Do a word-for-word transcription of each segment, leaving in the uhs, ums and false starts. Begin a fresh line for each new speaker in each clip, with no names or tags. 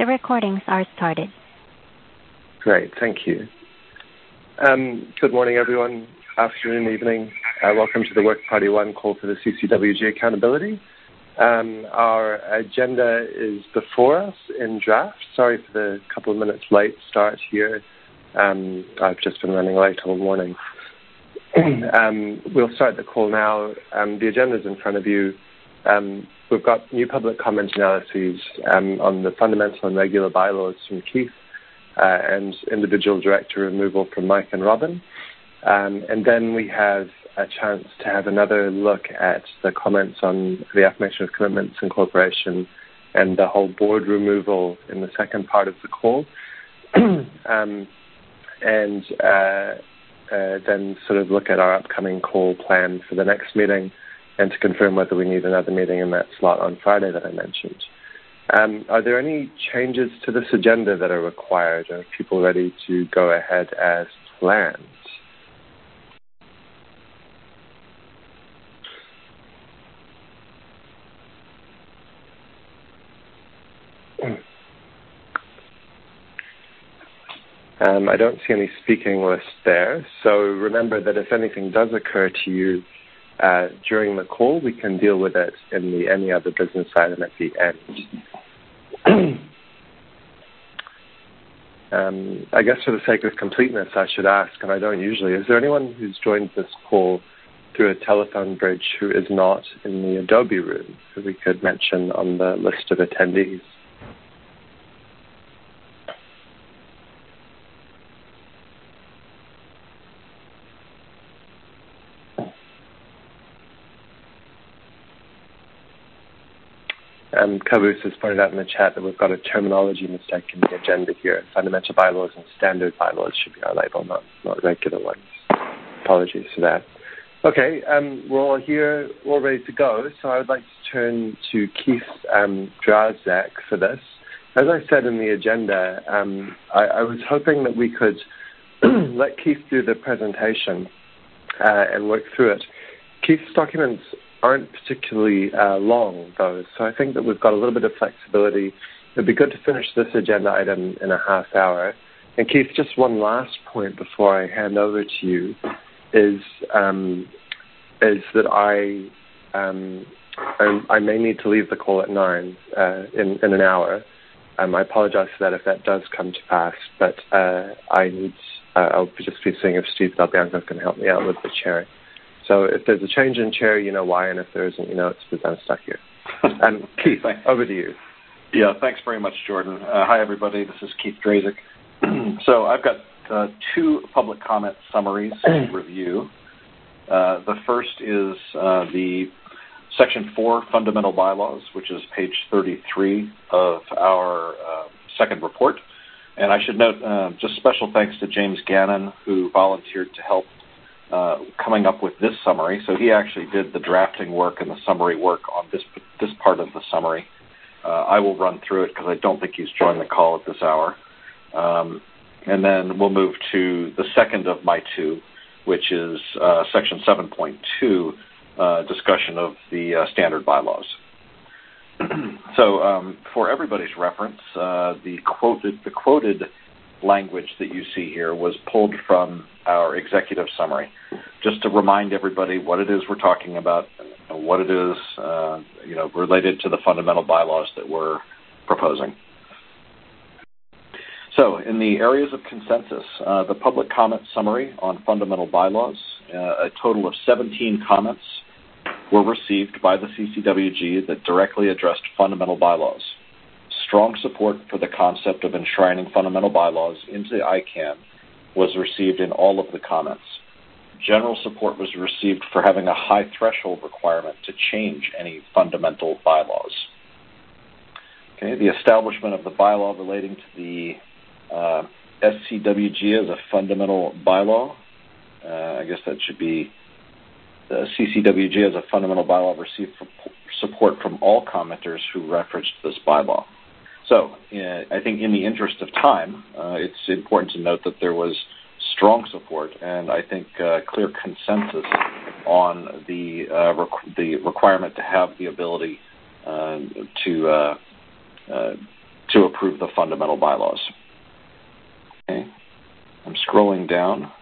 The recordings are started.
Great, thank you. Um, good morning, everyone. Afternoon, evening. Uh, welcome to the Work Party One call for the C C W G Accountability. Um, our agenda is before us in draft. Sorry for the couple of minutes late start here. Um, I've just been running late all morning. um, we'll start the call now. Um, the agenda is in front of you. Um, we've got new public comment analyses um, on the fundamental and regular bylaws from Keith uh, and individual director removal from Mike and Robin. Um, and then we have a chance to have another look at the comments on the affirmation of commitments incorporation and the whole board removal in the second part of the call. um, and uh, uh, then sort of look at our upcoming call plan for the next meeting and to confirm whether we need another meeting in that slot on Friday that I mentioned. Um, are there any changes to this agenda that are required? Are people ready to go ahead as planned? Um, I don't see any speaking list there, so remember that if anything does occur to you uh, during the call, we can deal with it in the any other business item at the end. um, I guess for the sake of completeness, I should ask, and I don't usually, is there anyone who's joined this call through a telephone bridge who is not in the Adobe room that we could mention on the list of attendees? Um, Caboose has pointed out in the chat that we've got a terminology mistake in the agenda here. Fundamental bylaws and standard bylaws should be our label, not, not regular ones. Apologies for that. Okay, um, we're all here, all ready to go. So I would like to turn to Keith um, Drazak for this. As I said in the agenda, um, I, I was hoping that we could let Keith do the presentation uh, and work through it. Keith's documents aren't particularly uh, long, though, so I think that we've got a little bit of flexibility. It would be good to finish this agenda item in a half hour. And Keith, just one last point before I hand over to you is um, is that I, um, I I may need to leave the call at nine uh, in in an hour. Um, I apologize for that if that does come to pass, but uh, I need uh, I'll just be seeing if Steve Dalbianco can help me out with the chairing. So if there's a change in chair, you know why, and if there isn't, you know it's because I'm stuck here. Um, Keith, over to you.
Yeah, thanks very much, Jordan. Uh, hi, everybody. This is Keith Drazak. So I've got uh, two public comment summaries to review. Uh, the first is uh, the Section four Fundamental Bylaws, which is page thirty-three of our uh, second report. And I should note uh, just special thanks to James Gannon, who volunteered to help Uh, coming up with this summary. So he actually did the drafting work and the summary work on this this part of the summary. Uh, I will run through it because I don't think he's joined the call at this hour. Um, and then we'll move to the second of my two, which is uh, section seven point two, uh, discussion of the uh, standard bylaws. So um, for everybody's reference, uh, the quoted the quoted language that you see here was pulled from our executive summary, just to remind everybody what it is we're talking about, what it is, uh, you know, related to the fundamental bylaws that we're proposing. So, in the areas of consensus, uh, the public comment summary on fundamental bylaws, uh, a total of seventeen comments were received by the C C W G that directly addressed fundamental bylaws. Strong support for the concept of enshrining fundamental bylaws into the I CANN was received in all of the comments. General support was received for having a high threshold requirement to change any fundamental bylaws. Okay, the establishment of the bylaw relating to the uh, S C W G as a fundamental bylaw, uh, I guess that should be the C C W G as a fundamental bylaw received support from all commenters who referenced this bylaw. So, uh, I think in the interest of time, uh, it's important to note that there was strong support and I think uh, clear consensus on the uh, requ- the requirement to have the ability uh, to uh, uh, to approve the fundamental bylaws. Okay, I'm scrolling down.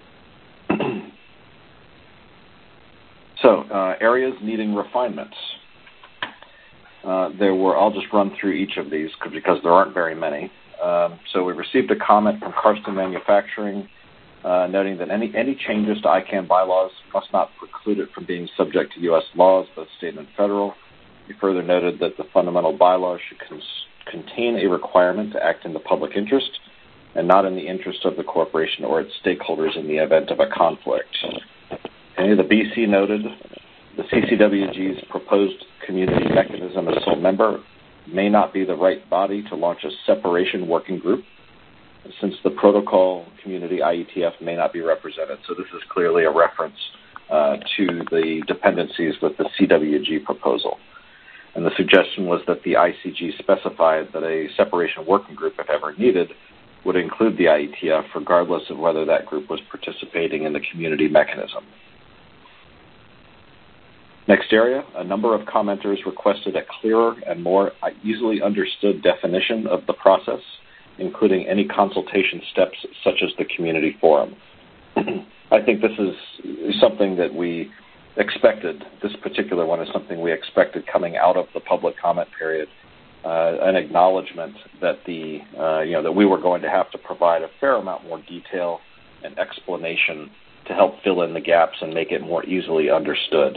So, uh, areas needing refinements. Uh, there were, I'll just run through each of these because there aren't very many. Um, so we received a comment from Karsten Manufacturing uh, noting that any, any changes to I CANN bylaws must not preclude it from being subject to U S laws, both state and federal. We further noted that the fundamental bylaws should cons- contain a requirement to act in the public interest and not in the interest of the corporation or its stakeholders in the event of a conflict. Okay, the B C noted the C C W G's proposed community mechanism as sole member may not be the right body to launch a separation working group, since the protocol community I E T F may not be represented. So this is clearly a reference uh, to the dependencies with the C W G proposal. And the suggestion was that the I C G specified that a separation working group, if ever needed, would include the I E T F regardless of whether that group was participating in the community mechanism. Next area, a number of commenters requested a clearer and more easily understood definition of the process, including any consultation steps such as the community forum. I think this is something that we expected. This particular one is something we expected coming out of the public comment period, uh, an acknowledgement that the uh, you know that we were going to have to provide a fair amount more detail and explanation to help fill in the gaps and make it more easily understood.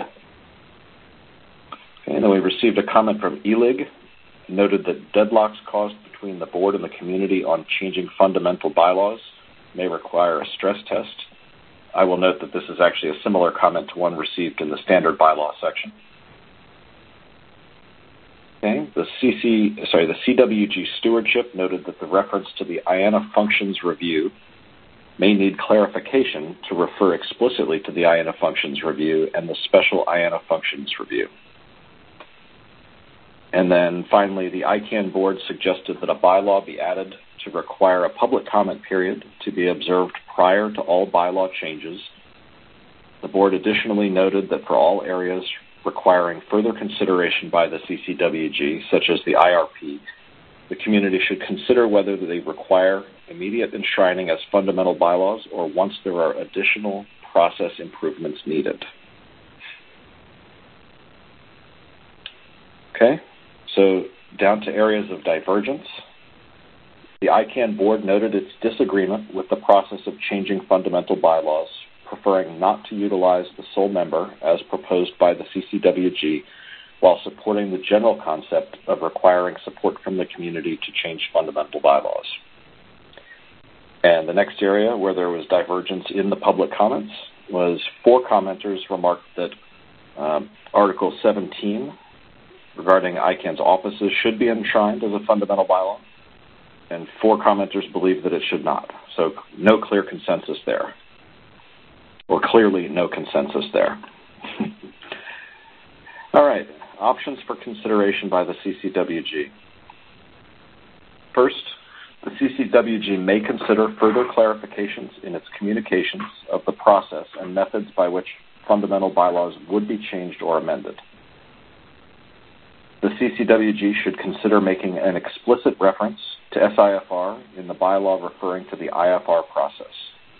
And then we received a comment from E L I G, noted that deadlocks caused between the board and the community on changing fundamental bylaws may require a stress test. I will note that this is actually a similar comment to one received in the standard bylaw section. Okay, the C C, sorry, the C W G stewardship noted that the reference to the I A N A functions review may need clarification to refer explicitly to the I A N A functions review and the special I A N A functions review. And then finally, the I CANN board suggested that a bylaw be added to require a public comment period to be observed prior to all bylaw changes. The board additionally noted that for all areas requiring further consideration by the C C W G, such as the I R P, the community should consider whether they require immediate enshrining as fundamental bylaws or once there are additional process improvements needed. Okay. So down to areas of divergence. The I CANN board noted its disagreement with the process of changing fundamental bylaws, preferring not to utilize the sole member as proposed by the C C W G, while supporting the general concept of requiring support from the community to change fundamental bylaws. And the next area where there was divergence in the public comments was four commenters remarked that um, Article seventeen regarding I CANN's offices should be enshrined as a fundamental bylaw, and four commenters believe that it should not. So no clear consensus there, or clearly no consensus there. All right, options for consideration by the C C W G. First, the C C W G may consider further clarifications in its communications of the process and methods by which fundamental bylaws would be changed or amended. The C C W G should consider making an explicit reference to S I F R in the bylaw referring to the I F R process.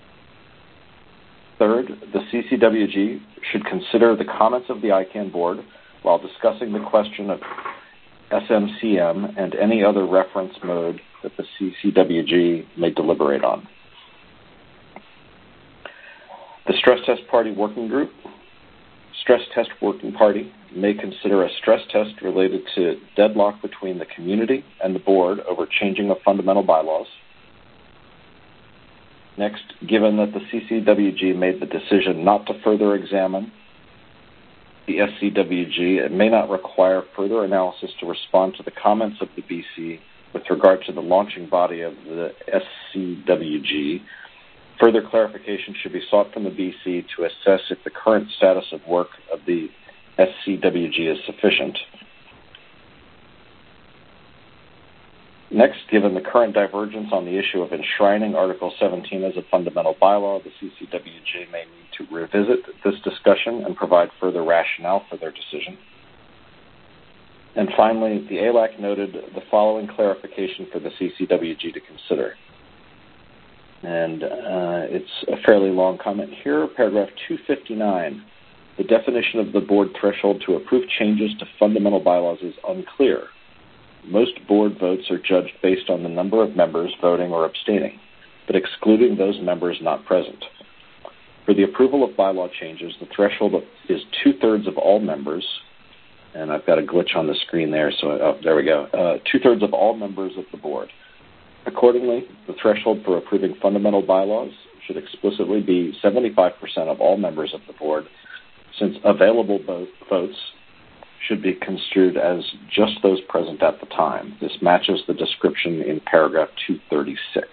Third, the C C W G should consider the comments of the I CANN board while discussing the question of S M C M and any other reference mode that the C C W G may deliberate on. The Stress Test Party Working Group, Stress Test Working Party, may consider a stress test related to deadlock between the community and the board over changing of fundamental bylaws. Next, given that the C C W G made the decision not to further examine the S C W G, it may not require further analysis to respond to the comments of the B C with regard to the launching body of the S C W G. Further clarification should be sought from the B C to assess if the current status of work of the S C W G is sufficient. Next, given the current divergence on the issue of enshrining Article seventeen as a fundamental bylaw, the C C W G may need to revisit this discussion and provide further rationale for their decision. And finally, the A L A C noted the following clarification for the C C W G to consider. And uh, it's a fairly long comment here. Paragraph two fifty-nine. The definition of the board threshold to approve changes to fundamental bylaws is unclear. Most board votes are judged based on the number of members voting or abstaining, but excluding those members not present. For the approval of bylaw changes, the threshold is two-thirds of all members, and I've got a glitch on the screen there, so oh, there we go, uh, two-thirds of all members of the board. Accordingly, the threshold for approving fundamental bylaws should explicitly be seventy-five percent of all members of the board, since available votes should be construed as just those present at the time. This matches the description in paragraph two thirty-six.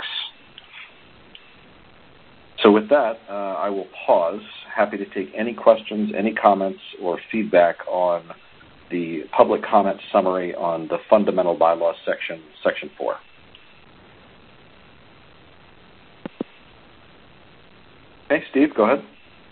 So with that, uh, I will pause. Happy to take any questions, any comments, or feedback on the public comment summary on the fundamental bylaws section, section four. Okay, Steve, go ahead.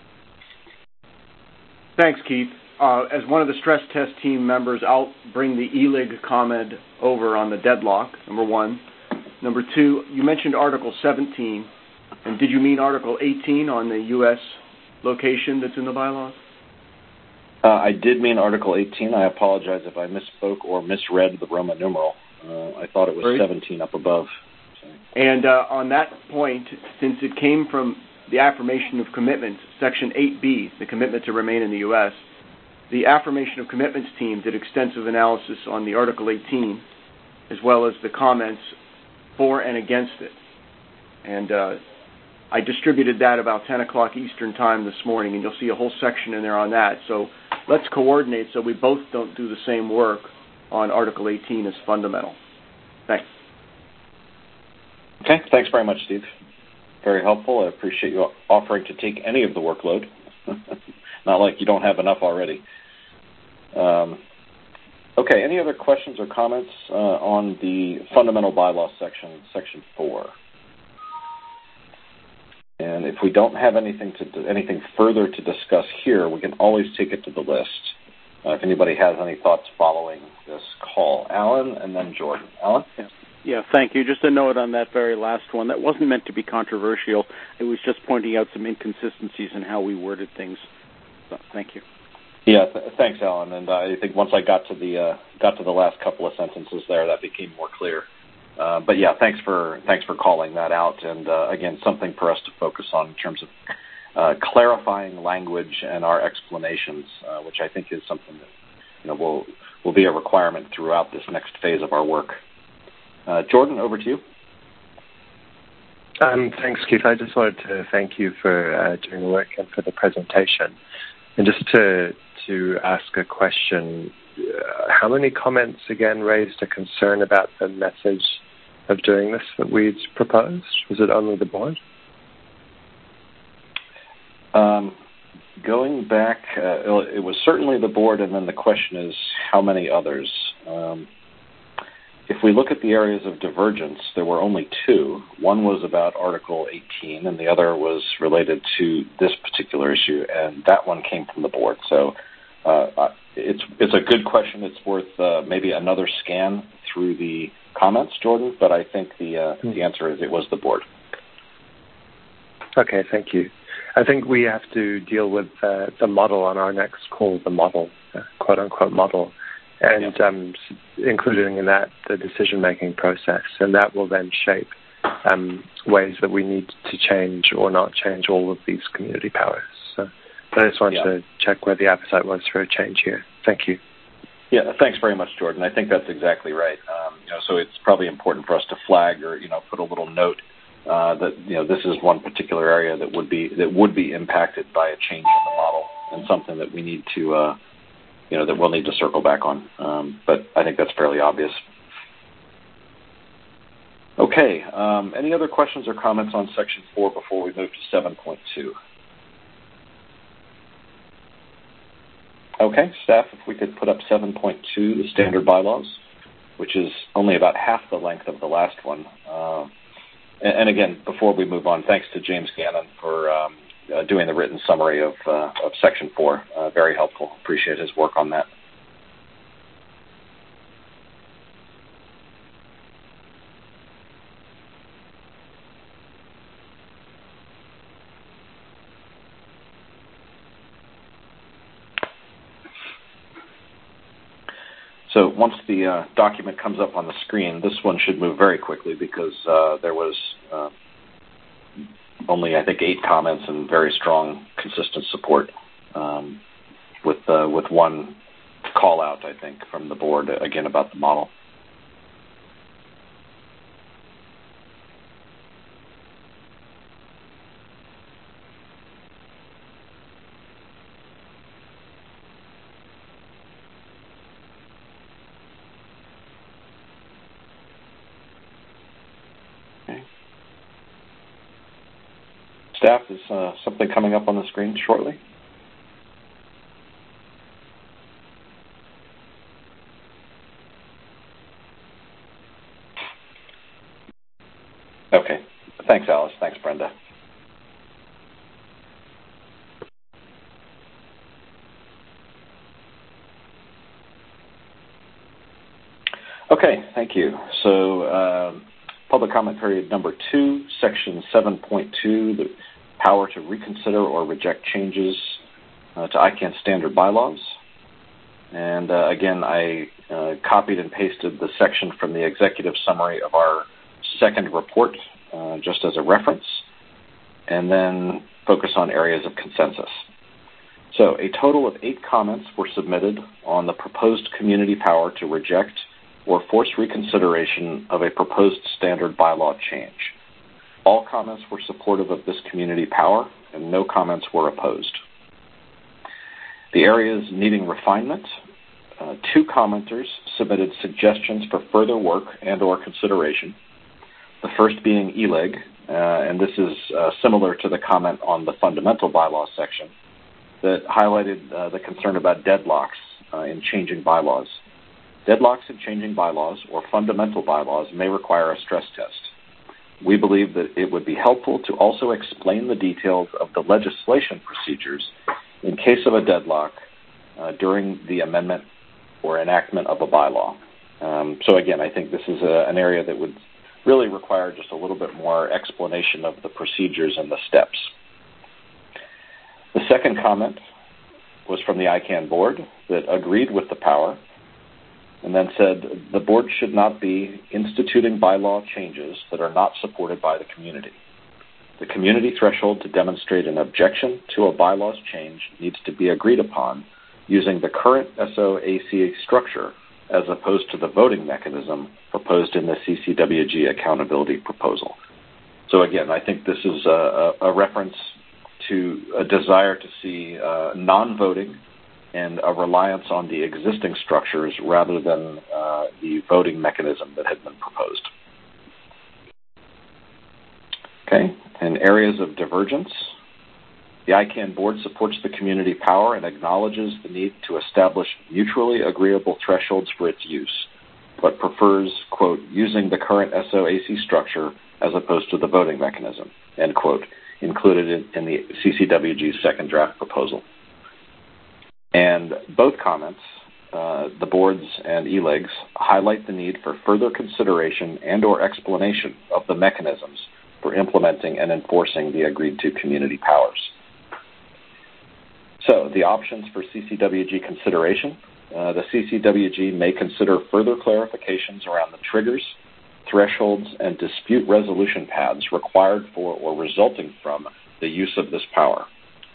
Thanks, Keith. Uh, as one of the stress test team members, I'll bring the E L I G comment over on the deadlock, number one. Number two, you mentioned Article seventeen, and did you mean Article eighteen on the U S location that's in the bylaws?
Uh, I did mean Article eighteen. I apologize if I misspoke or misread the Roman numeral. Uh, I thought it was right. seventeen up above. Sorry.
And uh, on that point, since it came from the affirmation of commitments, Section eight B, the commitment to remain in the U S, the affirmation of commitments team did extensive analysis on the Article eighteen, as well as the comments for and against it. And uh, I distributed that about ten o'clock Eastern time this morning, and you'll see a whole section in there on that. So let's coordinate so we both don't do the same work on Article eighteen as fundamental. Thanks.
Okay, thanks very much, Steve. Very helpful. I appreciate you offering to take any of the workload. Not like you don't have enough already. Um, okay, any other questions or comments uh, on the fundamental bylaw section, section four? And if we don't have anything to do, anything further to discuss here, we can always take it to the list. Uh, if anybody has any thoughts following this call, Alan, and then Jordan. Alan?
Yeah. Yeah, thank you. Just a note on that very last one. That wasn't meant to be controversial. It was just pointing out some inconsistencies in how we worded things. So, thank you.
Yeah, th- thanks, Alan. And uh, I think once I got to the uh, got to the last couple of sentences there, that became more clear. Uh, but yeah, thanks for thanks for calling that out. And uh, again, something for us to focus on in terms of uh, clarifying language and our explanations, uh, which I think is something that you know will will be a requirement throughout this next phase of our work. Uh, Jordan, over to you.
Um, thanks, Keith. I just wanted to thank you for uh, doing the work and for the presentation. And just to to ask a question, uh, how many comments again raised a concern about the methods of doing this that we'd proposed? Was it only the board?
Um, going back, uh, it was certainly the board, and then the question is how many others? Um, If we look at the areas of divergence, there were only two. One was about Article eighteen, and the other was related to this particular issue, and that one came from the board. So uh, it's it's a good question. It's worth uh, maybe another scan through the comments, Jordan, but I think the, uh, mm-hmm. the answer is it was the board.
Okay, thank you. I think we have to deal with uh, the model on our next call, the model, uh, quote-unquote model. And um, including in that the decision-making process, and that will then shape um, ways that we need to change or not change all of these community powers. So I just wanted yeah. to check where the appetite was for a change here. Thank you.
Yeah, thanks very much, Jordan. I think that's exactly right. Um, you know, so it's probably important for us to flag or you know put a little note uh, that you know this is one particular area that would be that would be impacted by a change in the model, and something that we need to. Uh, you know, that we'll need to circle back on. Um, but I think that's fairly obvious. Okay, um, any other questions or comments on Section four before we move to seven point two? Okay, staff, if we could put up seven point two, the standard bylaws, which is only about half the length of the last one. Uh, and, and again, before we move on, thanks to James Gannon for um, Uh, doing the written summary of, uh, of Section four. Uh, very helpful. Appreciate his work on that. So once the uh, document comes up on the screen, this one should move very quickly because uh, there was uh, only, I think, eight comments and very strong, consistent support um, with uh, with one call out, I think, from the board, again, about the model. Staff, is uh, something coming up on the screen shortly? Okay. Thanks, Alice. Thanks, Brenda. Okay, thank you. So, uh, public comment period number two, section seven point two, the power to reconsider or reject changes uh, to I CAN standard bylaws. And uh, again, I uh, copied and pasted the section from the executive summary of our second report uh, just as a reference, and then focus on areas of consensus. So a total of eight comments were submitted on the proposed community power to reject or force reconsideration of a proposed standard bylaw change. All comments were supportive of this community power, and no comments were opposed. The areas needing refinement, uh, two commenters submitted suggestions for further work and or consideration. The first being E L E G, uh, and this is uh, similar to the comment on the fundamental bylaw section that highlighted uh, the concern about deadlocks uh, in changing bylaws. Deadlocks in changing bylaws or fundamental bylaws may require a stress test. We believe that it would be helpful to also explain the details of the legislation procedures in case of a deadlock uh, during the amendment or enactment of a bylaw. Um, so again, I think this is a, an area that would really require just a little bit more explanation of the procedures and the steps. The second comment was from the I CAN board that agreed with the power and then said the board should not be instituting bylaw changes that are not supported by the community. The community threshold to demonstrate an objection to a bylaws change needs to be agreed upon using the current S O A C structure as opposed to the voting mechanism proposed in the C C W G accountability proposal. So again, I think this is a, a reference to a desire to see uh, non-voting and a reliance on the existing structures rather than uh, the voting mechanism that had been proposed. Okay, in areas of divergence, the I CAN board supports the community power and acknowledges the need to establish mutually agreeable thresholds for its use, but prefers, quote, using the current S O A C structure as opposed to the voting mechanism, end quote, included in, in the C C W G's second draft proposal. And both comments, uh, the boards and E L E Gs, highlight the need for further consideration and or explanation of the mechanisms for implementing and enforcing the agreed-to community powers. So the options for C C W G consideration, uh, the C C W G may consider further clarifications around the triggers, thresholds, and dispute resolution paths required for or resulting from the use of this power.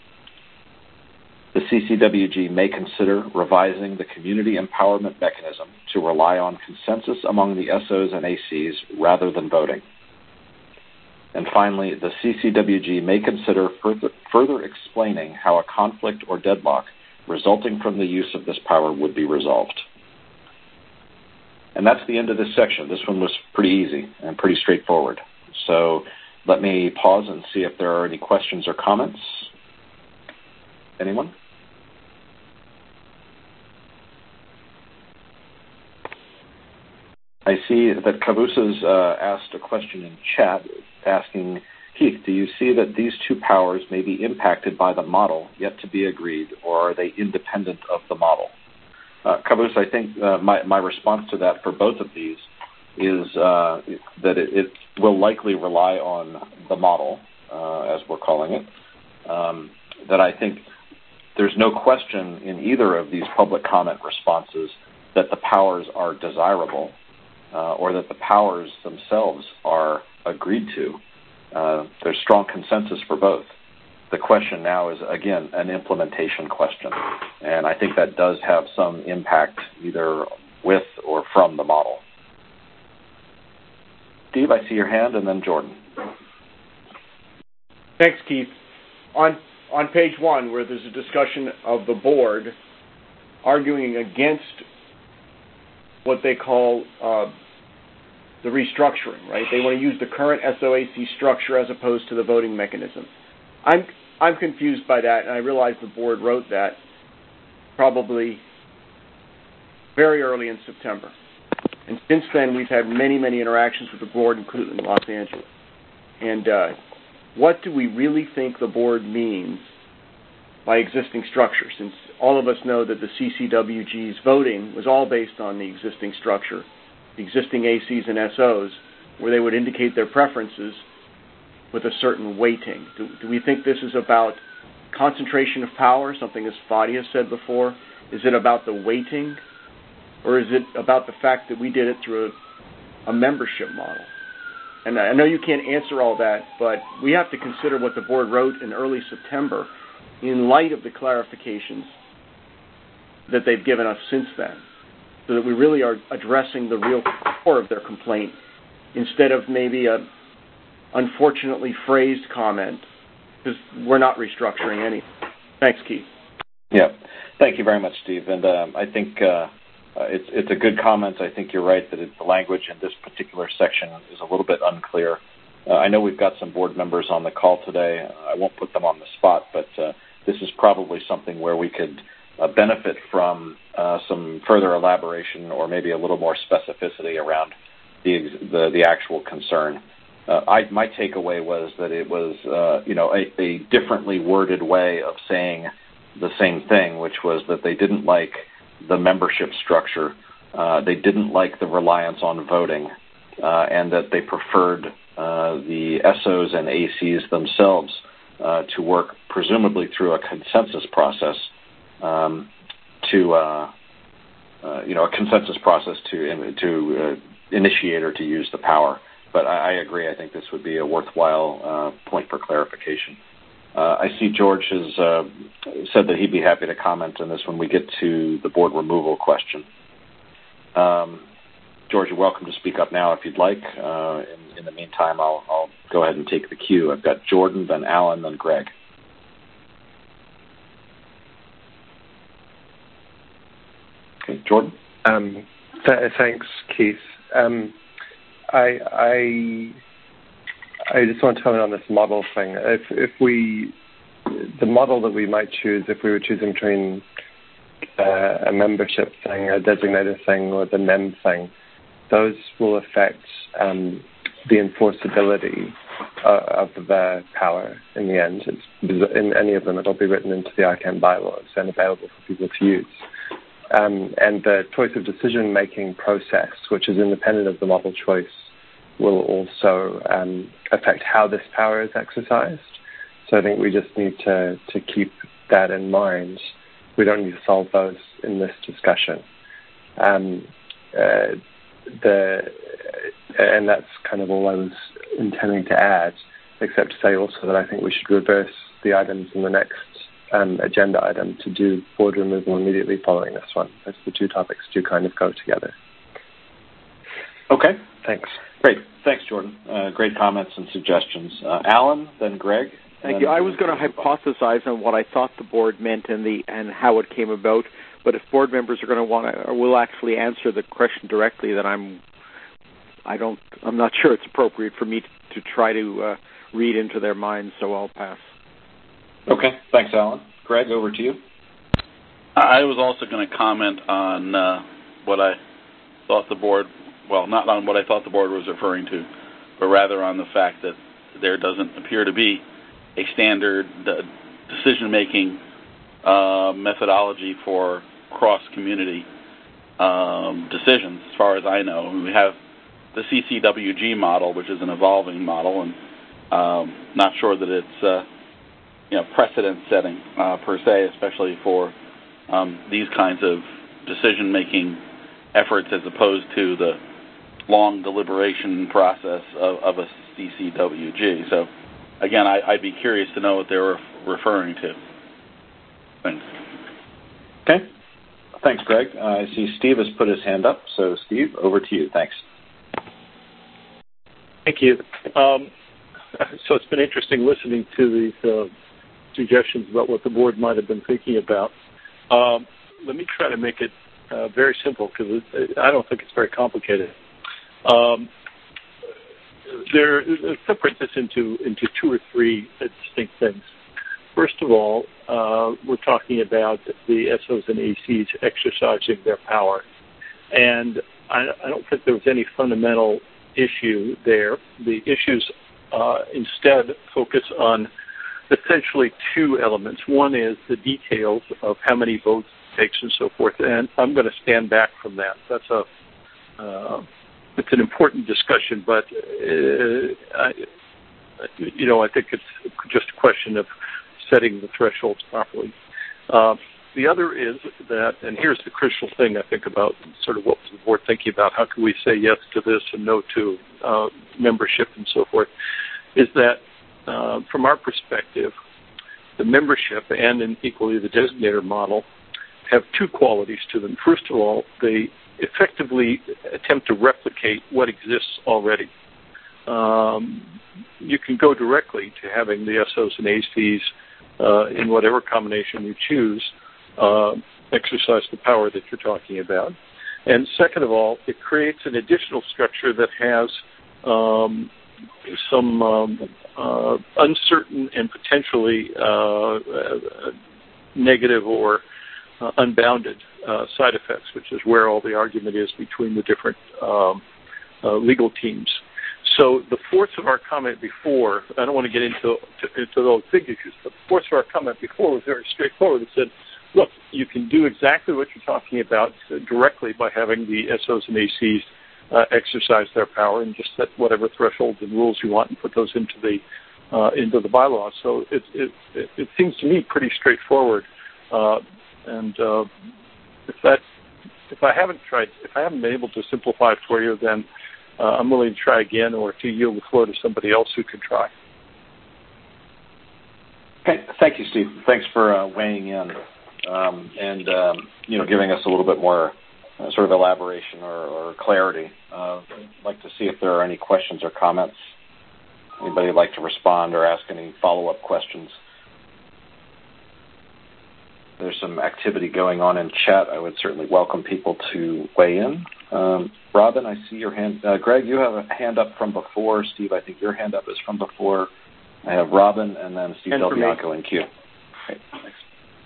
The C C W G may consider revising the community empowerment mechanism to rely on consensus among the S Os and A Cs rather than voting. And finally, the C C W G may consider further, further explaining how a conflict or deadlock resulting from the use of this power would be resolved. And that's the end of this section. This one was pretty easy and pretty straightforward. So let me pause and see if there are any questions or comments. Anyone? I see that Cavusa's uh, asked a question in chat asking, Keith, do you see that these two powers may be impacted by the model yet to be agreed, or are they independent of the model? Uh, Cavusa, I think uh, my, my response to that for both of these is uh, that it, it will likely rely on the model, uh, as we're calling it, um, that I think there's no question in either of these public comment responses that the powers are desirable uh, or that the powers themselves are agreed to. Uh, there's strong consensus for both. The question now is, again, an implementation question, and I think that does have some impact either with or from the model. Steve, I see your hand, and then Jordan.
Thanks, Keith. On on page one, where there's a discussion of the board arguing against what they call uh, the restructuring, right? They want to use the current S O A C structure as opposed to the voting mechanism. I'm I'm confused by that, and I realize the board wrote that probably very early in September. And since then, we've had many, many interactions with the board, including in Los Angeles. And uh, what do we really think the board means by existing structure, since all of us know that the C C W G's voting was all based on the existing structure, the existing A Cs and S Os, where they would indicate their preferences with a certain weighting. Do, do we think this is about concentration of power, something as Fadi has said before? Is it about the weighting? Or is it about the fact that we did it through a, a membership model? And I know you can't answer all that, but we have to consider what the board wrote in early September in light of the clarifications that they've given us since then, so that we really are addressing the real core of their complaint instead of maybe a unfortunately phrased comment, because we're not restructuring anything. Thanks, Keith.
Yeah, thank you very much, Steve. And um, I think uh, it's it's a good comment. I think you're right that it, the language in this particular section is a little bit unclear. Uh, I know we've got some board members on the call today. I won't put them on the spot, but uh, this is probably something where we could uh, benefit from uh, some further elaboration or maybe a little more specificity around the the, the actual concern. Uh, I, my takeaway was that it was, uh, you know, a, a differently worded way of saying the same thing, which was that they didn't like the membership structure, uh, they didn't like the reliance on voting, uh, and that they preferred uh, the S Os and A Cs themselves uh, to work presumably through a consensus process um, to, uh, uh, you know, a consensus process to to uh, initiate or to use the power. But I, I agree. I think this would be a worthwhile uh, point for clarification. Uh, I see George has uh, said that he'd be happy to comment on this when we get to the board removal question. Um, George, you're welcome to speak up now if you'd like. Uh, in, in the meantime, I'll, I'll go ahead and take the cue. I've got Jordan, then Alan, then Greg. Okay, Jordan?
Um, th- thanks, Keith. Um, I, I I just want to comment on this model thing. If if we, the model that we might choose, if we were choosing between uh, a membership thing, a designated thing, or the N E M thing, those will affect um, the enforceability uh, of the power in the end. It's, in any of them, it'll be written into the I CANN bylaws and available for people to use. Um, and the choice of decision-making process, which is independent of the model choice, will also um, affect how this power is exercised. So I think we just need to, to keep that in mind. We don't need to solve those in this discussion. Um, uh, the and that's kind of all I was intending to add, except to say also that I think we should reverse the items in the next um, agenda item to do board removal immediately following this one, as the two topics do kind of go together.
Okay.
Thanks.
Great. Thanks, Jordan. Uh, great comments and suggestions. Uh, Alan, then Greg.
Thank you. I was going to hypothesize on what I thought the board meant and the and how it came about, but if board members are going to want to or will actually answer the question directly, then I'm I don't I'm not sure it's appropriate for me to, to try to uh, read into their minds, so I'll pass.
Okay. Thanks, Alan. Greg, over to you.
I was also going to comment on uh, what I thought the board, well, not on what I thought the board was referring to, but rather on the fact that there doesn't appear to be a standard uh, decision-making uh, methodology for cross-community um, decisions, as far as I know. We have the C C W G model, which is an evolving model, and um, not sure that it's uh, you know precedent-setting uh, per se, especially for um, these kinds of decision-making efforts as opposed to the long deliberation process of, of a C C W G. So, again, I, I'd be curious to know what they were referring to. Thanks.
Okay. Thanks, Greg. Uh, I see Steve has put his hand up. So, Steve, over to you. Thanks.
Thank you. Um, so it's been interesting listening to these uh, suggestions about what the board might have been thinking about. Um, let me try to make it uh, very simple because I don't think it's very complicated. Um, there, let's separate this into, into two or three distinct things. First of all, uh, we're talking about the S Os and A Cs exercising their power. And I, I don't think there was any fundamental issue there. The issues uh, instead focus on essentially two elements. One is the details of how many votes it takes and so forth, and I'm going to stand back from that. That's a uh, it's an important discussion, but uh, I, you know I think it's just a question of setting the thresholds properly. Uh, the other is that, and here's the crucial thing I think about sort of what was the board thinking about, how can we say yes to this and no to uh, membership and so forth, is that uh, from our perspective, the membership and in equally the designator model have two qualities to them. First of all, they effectively attempt to replicate what exists already. Um, you can go directly to having the S Os and A Cs uh, in whatever combination you choose uh, exercise the power that you're talking about. And second of all, it creates an additional structure that has um, some um, uh, uncertain and potentially uh, uh, negative or uh, unbounded uh, side effects, which is where all the argument is between the different um, uh, legal teams. So the force of our comment before, I don't want to get into, to, into those big issues, but the force of our comment before was very straightforward. It said, look, you can do exactly what you're talking about directly by having the S Os and A Cs uh, exercise their power and just set whatever thresholds and rules you want and put those into the uh, into the bylaws. So it, it, it, it seems to me pretty straightforward. Uh, and uh, if that, if I haven't tried, if I haven't been able to simplify it for you, then Uh, I'm willing to try again, or to yield the floor to somebody else who can try.
Okay, thank you, Steve. Thanks for uh, weighing in um, and um, you know giving us a little bit more uh, sort of elaboration or, or clarity. Uh, I'd like to see if there are any questions or comments. Anybody would like to respond or ask any follow-up questions? There's some activity going on in chat. I would certainly welcome people to weigh in. Um, Robin, I see your hand. Uh, Greg, you have a hand up from before. Steve, I think your hand up is from before. I have Robin and then Steve Del Bianco in queue. Okay, thanks.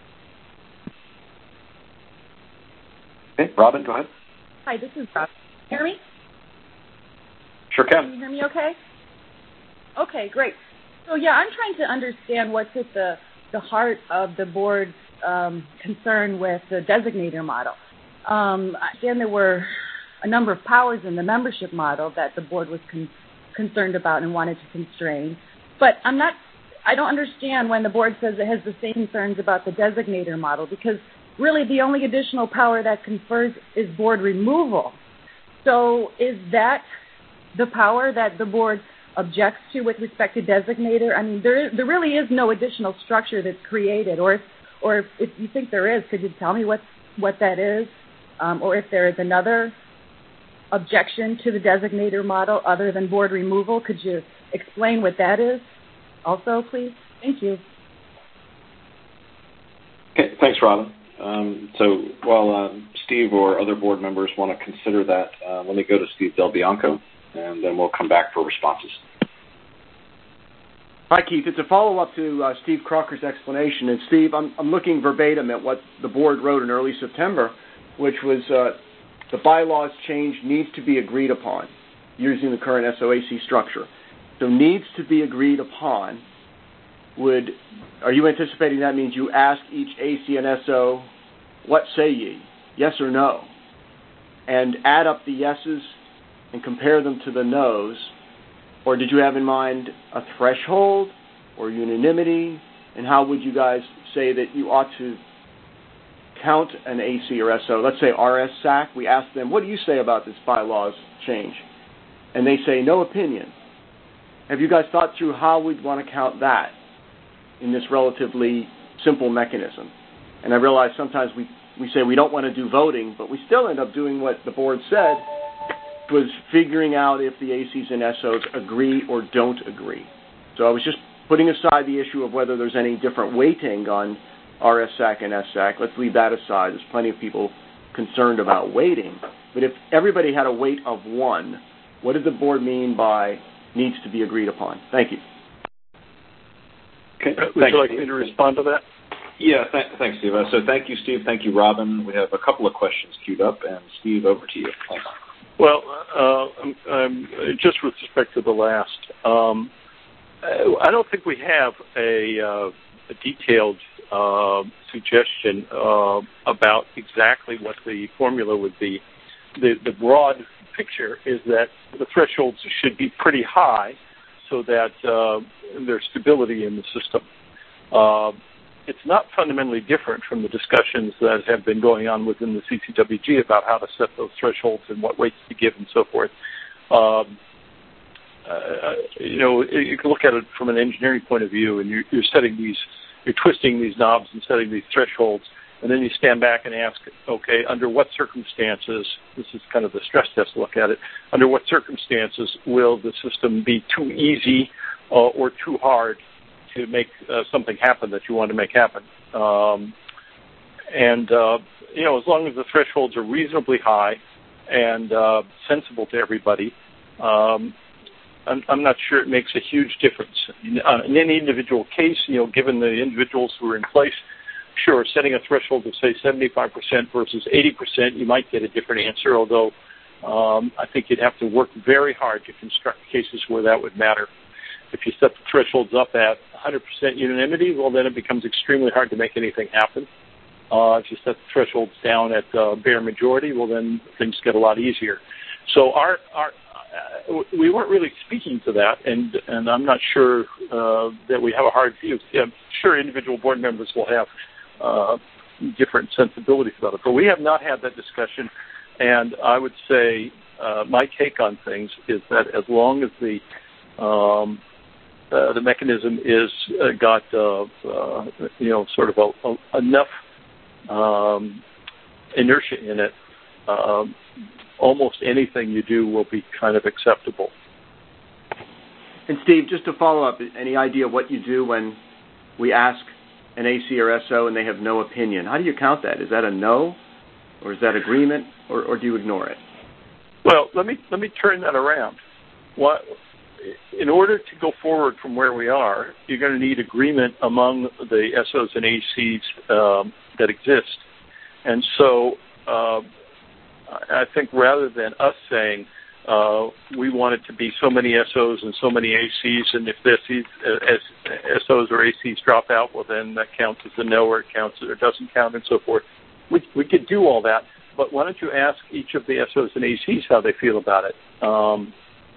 Okay, Robin, go ahead.
Hi, this is Robin. Can you hear me?
Sure can.
Can you hear me okay? Okay, great. So, yeah, I'm trying to understand what's at the, the heart of the board's um, concern with the designator model. Um, again, there were a number of powers in the membership model that the board was con- concerned about and wanted to constrain. But I'm not, I don't understand when the board says it has the same concerns about the designator model, because really the only additional power that confers is board removal. So is that the power that the board objects to with respect to designator? I mean, there there really is no additional structure that's created. Or if, or if, if you think there is, could you tell me what, what that is? Um, or if there is another objection to the designator model other than board removal, could you explain what that is also, please? Thank you.
Okay, thanks, Robin. Um, so while uh, Steve or other board members want to consider that, uh, let me go to Steve Del Bianco, and then we'll come back for responses.
Hi, Keith. It's a follow-up to uh, Steve Crocker's explanation. And, Steve, I'm, I'm looking verbatim at what the board wrote in early September, which was uh, the bylaws change needs to be agreed upon using the current S O A C structure. So needs to be agreed upon would, are you anticipating that means you ask each A C and S O, what say ye, yes or no, and add up the yeses and compare them to the noes? Or did you have in mind a threshold or unanimity? And how would you guys say that you ought to count an A C or S O, let's say R S S A C, we ask them, what do you say about this bylaws change? And they say, no opinion. Have you guys thought through how we'd want to count that in this relatively simple mechanism? And I realize sometimes we, we say we don't want to do voting, but we still end up doing what the board said, was figuring out if the A Cs and S Os agree or don't agree. So I was just putting aside the issue of whether there's any different weighting on R S S A C and S S A C. Let's leave that aside. There's plenty of people concerned about weighting. But if everybody had a weight of one, what did the board mean by needs to be agreed upon? Thank you.
Okay. Uh, would you like me to respond to that?
Yeah, th- thanks, Steve. Uh, so thank you, Steve. Thank you, Robin. We have a couple of questions queued up, and Steve, over to you. Thanks.
Well, uh, um, um, just with respect to the last, um, I don't think we have a, uh, a detailed uh, suggestion uh, about exactly what the formula would be. The, the broad picture is that the thresholds should be pretty high so that uh, there's stability in the system. Uh, it's not fundamentally different from the discussions that have been going on within the C C W G about how to set those thresholds and what weights to give and so forth. Um, uh, you know, you can look at it from an engineering point of view, and you're, you're setting these, you're twisting these knobs and setting these thresholds, and then you stand back and ask, okay, under what circumstances, this is kind of the stress test look at it, under what circumstances will the system be too easy uh, or too hard to make uh, something happen that you want to make happen? Um, and, uh, you know, as long as the thresholds are reasonably high and uh, sensible to everybody, um, I'm, I'm not sure it makes a huge difference. In, uh, in any individual case, you know, given the individuals who are in place, sure, setting a threshold of, say, seventy-five percent versus eighty percent, you might get a different answer, although um, I think you'd have to work very hard to construct cases where that would matter. If you set the thresholds up at one hundred percent unanimity, well, then it becomes extremely hard to make anything happen. Uh, if you set the thresholds down at uh, bare majority, well, then things get a lot easier. So our, our uh, we weren't really speaking to that, and, and I'm not sure uh, that we have a hard view. I'm sure individual board members will have uh, different sensibilities about it, but we have not had that discussion, and I would say uh, my take on things is that as long as the um, Uh, the mechanism is uh, got, uh, uh, you know, sort of a, a, enough um, inertia in it, uh, almost anything you do will be kind of acceptable.
And Steve, just to follow up, any idea what you do when we ask an A C or S O and they have no opinion? How do you count that? Is that a no, or is that agreement, or, or do you ignore it?
Well, let me let me turn that around. What? In order to go forward from where we are, you're going to need agreement among the S Os and A Cs um, that exist. And so uh, I think rather than us saying uh, we want it to be so many S Os and so many A Cs, and if the S Os or A Cs drop out, well, then that counts as a no, or it counts or it doesn't count, and so forth. We, we could do all that, but why don't you ask each of the S Os and A Cs how they feel about it? Um,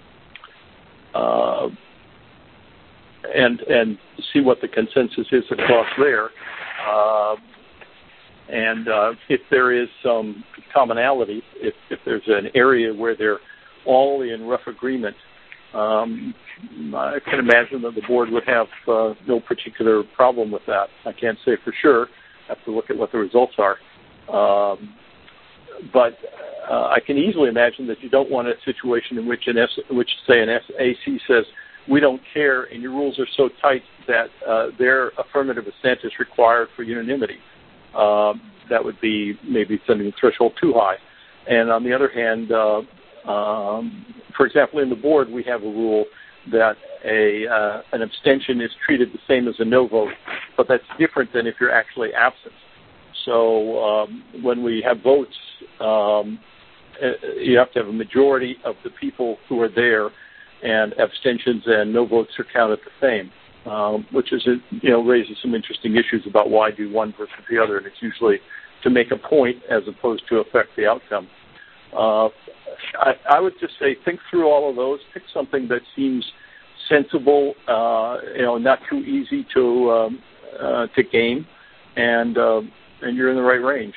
Uh, and and see what the consensus is across there. Uh, and uh, if there is some commonality, if, if there's an area where they're all in rough agreement, um, I can imagine that the board would have uh, no particular problem with that. I can't say for sure. I have to look at what the results are. Um, but uh, I can easily imagine that you don't want a situation in which, an S, which say an A C says, we don't care, and your rules are so tight that uh, their affirmative assent is required for unanimity. Um, that would be maybe setting the threshold too high. And on the other hand, uh, um, for example, in the board, we have a rule that a uh, an abstention is treated the same as a no vote, but that's different than if you're actually absent. So um, when we have votes, um, you have to have a majority of the people who are there, and abstentions and no votes are counted the same, um, which is, you know, raises some interesting issues about why do one versus the other, and it's usually to make a point as opposed to affect the outcome. Uh, I, I would just say think through all of those, pick something that seems sensible, uh, you know, not too easy to um, uh, to game, and uh, and you're in the right range.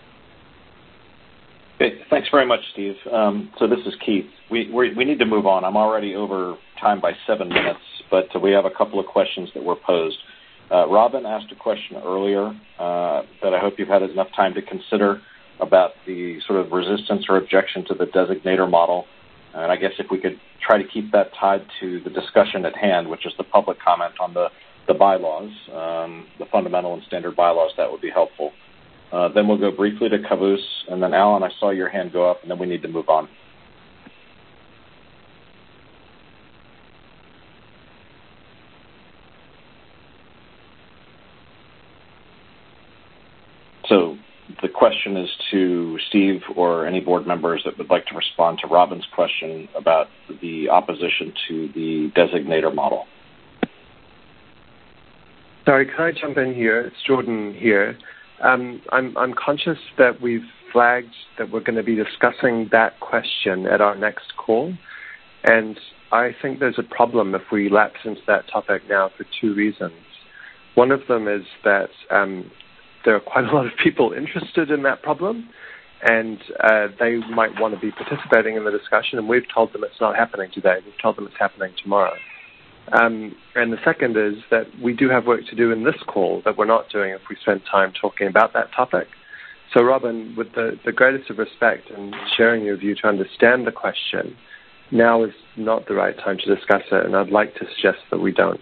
Okay, thanks very much, Steve. Um, so this is Keith. We, we we need to move on. I'm already over time by seven minutes, but we have a couple of questions that were posed. Uh, Robin asked a question earlier uh, that I hope you've had enough time to consider about the sort of resistance or objection to the designator model. And I guess if we could try to keep that tied to the discussion at hand, which is the public comment on the, the bylaws, um, the fundamental and standard bylaws, that would be helpful. Uh, then we'll go briefly to Caboose, and then Alan, I saw your hand go up, and then we need to move on. So the question is to Steve or any board members that would like to respond to Robin's question about the opposition to the designator model.
Sorry, can I jump in here? It's Jordan here. Um, I'm, I'm conscious that we've flagged that we're going to be discussing that question at our next call, and I think there's a problem if we lapse into that topic now for two reasons. One of them is that um, there are quite a lot of people interested in that problem, and uh, they might want to be participating in the discussion, and we've told them it's not happening today. We've told them it's happening tomorrow. Um, and the second is that we do have work to do in this call that we're not doing if we spend time talking about that topic. So, Robin, with the, the greatest of respect and sharing your view to understand the question, now is not the right time to discuss it, and I'd like to suggest that we don't.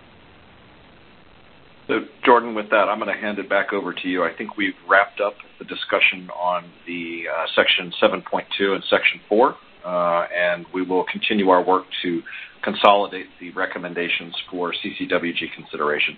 So, Jordan, with that, I'm going to hand it back over to you. I think we've wrapped up the discussion on the uh, Section seven point two and Section four, uh, and we will continue our work to consolidate the recommendations for C C W G consideration.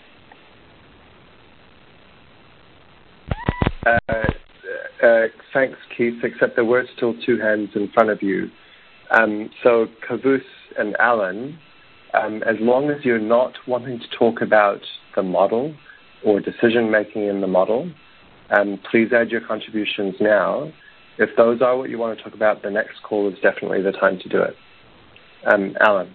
Uh, uh, thanks, Keith, except there were still two hands in front of you. Um, so, Caboose and Alan, um, as long as you're not wanting to talk about the model or decision-making in the model, um, please add your contributions now. If those are what you want to talk about, the next call is definitely the time to do it. Um, Alan.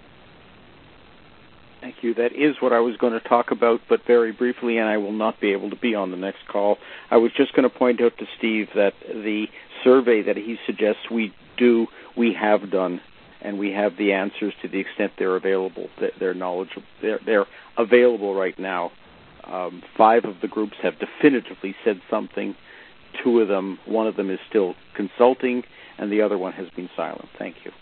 Thank you. That is what I was going to talk about, but very briefly, and I will not be able to be on the next call. I was just going to point out to Steve that the survey that he suggests we do, we have done, and we have the answers to the extent they're available. They're knowledgeable. They're, they're available right now. Um, five of the groups have definitively said something. Two of them, one of them is still consulting, and the other one has been silent. Thank you.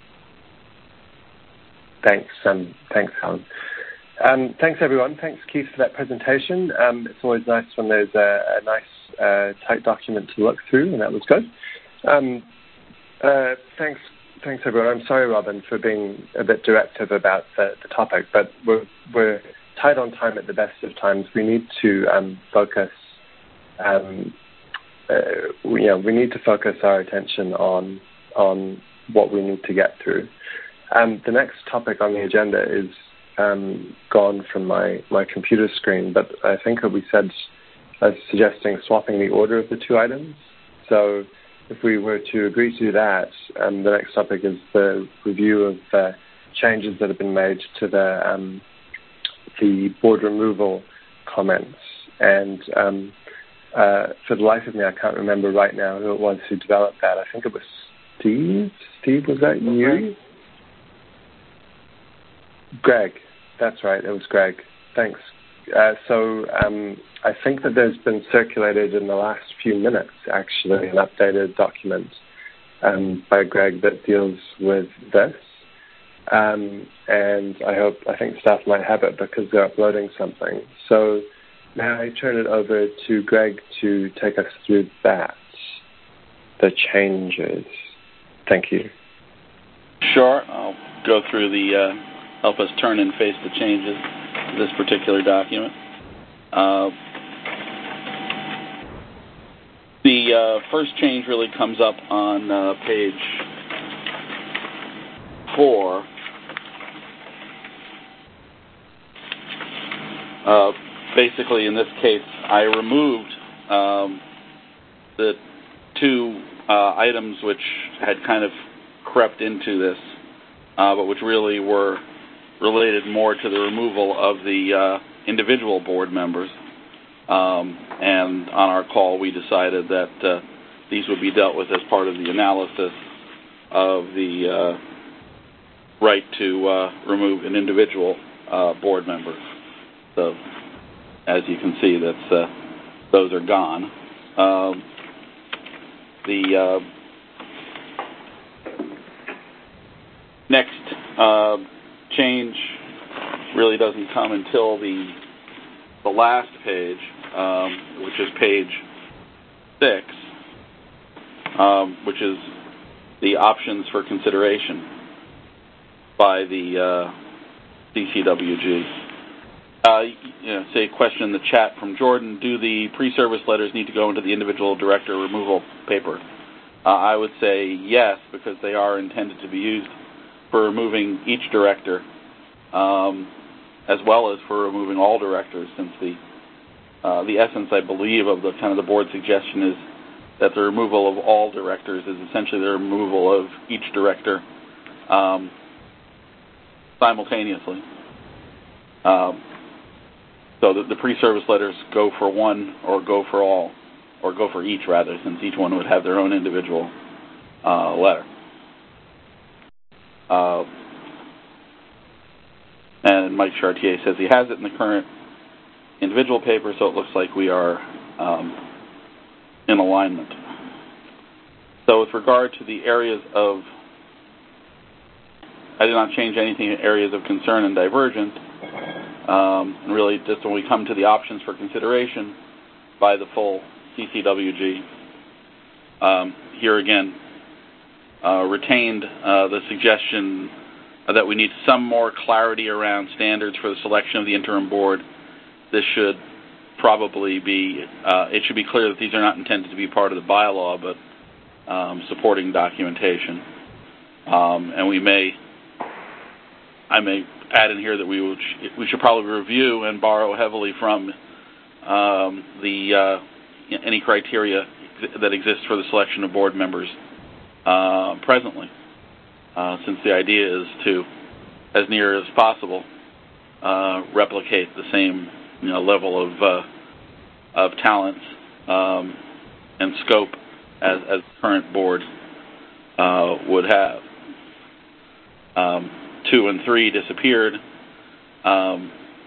Thanks, um, thanks, Alan. Um, thanks, everyone. Thanks, Keith, for that presentation. Um, it's always nice when there's a, a nice, uh, tight document to look through, and that was good. Um, uh, thanks, thanks, everyone. I'm sorry, Robin, for being a bit directive about the, the topic, but we're, we're tight on time at the best of times. We need to um, focus. Um, uh, we, you know, we need to focus our attention on on what we need to get through. Um, the next topic on the agenda is um, gone from my, my computer screen, but I think we said, I was suggesting swapping the order of the two items. So if we were to agree to that, um, the next topic is the review of uh, changes that have been made to the, um, the board removal comments. And um, uh, for the life of me, I can't remember right now who it was who developed that. I think it was Steve. Steve, was that you? Greg, that's right, it was Greg. Thanks. Uh, so um, I think that there's been circulated in the last few minutes, actually, an updated document um, by Greg that deals with this. Um, and I hope, I think staff might have it because they're uploading something. So may I turn it over to Greg to take us through that, the changes. Thank you.
Sure. I'll go through the... Uh help us turn and face the changes to this particular document. Uh, the uh, first change really comes up on uh, page four. Uh, basically, in this case, I removed um, the two uh, items which had kind of crept into this, uh, but which really were related more to the removal of the uh, individual board members. Um, and on our call, we decided that uh, these would be dealt with as part of the analysis of the uh, right to uh, remove an individual uh, board member. So, as you can see, that's uh, those are gone. Um, the uh, next uh, change really doesn't come until the the last page, um, which is page six, um, which is the options for consideration by the uh, C C W G. Uh, you know, say a question in the chat from Jordan, do the pre-service letters need to go into the individual director removal paper? Uh, I would say yes, because they are intended to be used for removing each director, um, as well as for removing all directors, since the uh, the essence, I believe, of the kind of the board suggestion is that the removal of all directors is essentially the removal of each director um, simultaneously. Um, so that the pre-service letters go for one or go for all, or go for each, rather, since each one would have their own individual uh, letter. Uh, and Mike Chartier says he has it in the current individual paper, so it looks like we are um, in alignment. So with regard to the areas of, I did not change anything in areas of concern and divergence, um, and really just when we come to the options for consideration by the full C C W G, um, here again, uh, retained uh, the suggestion that we need some more clarity around standards for the selection of the interim board. This should probably be, uh, it should be clear that these are not intended to be part of the bylaw, but um, supporting documentation. Um, and we may, I may add in here that we would, we should probably review and borrow heavily from um, the uh, any criteria that exists for the selection of board members uh, presently, uh, since the idea is to, as near as possible, uh, replicate the same you know, level of uh, of talent um, and scope as, as the current board uh, would have. Um, two and three disappeared. Um,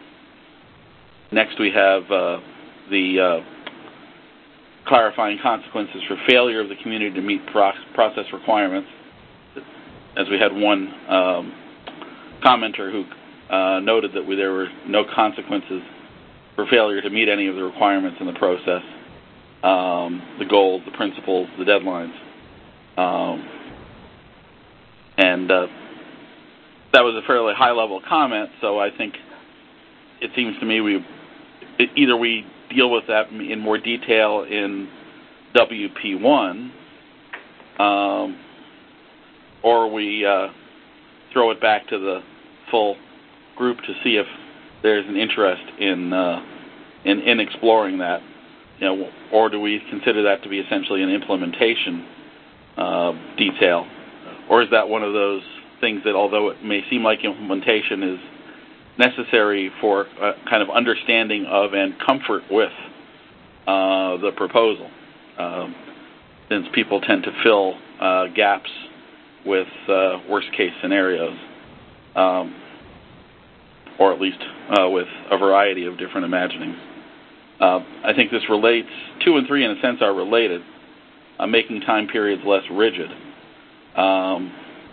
next, we have uh, the uh, clarifying consequences for failure of the community to meet pro- process requirements, as we had one um, commenter who uh, noted that we, there were no consequences for failure to meet any of the requirements in the process, um, the goals, the principles, the deadlines. Um, and uh, that was a fairly high-level comment, so I think it seems to me we it, either we deal with that in more detail in W P one, um, or we uh, throw it back to the full group to see if there's an interest in, uh, in in exploring that, you know, or do we consider that to be essentially an implementation uh, detail, or is that one of those things that, although it may seem like implementation is necessary for a kind of understanding of and comfort with uh, the proposal, um, since people tend to fill uh, gaps with uh, worst-case scenarios. Um, or at least uh, with a variety of different imaginings. Uh, I think this relates, two and three in a sense are related, uh, making time periods less rigid, um,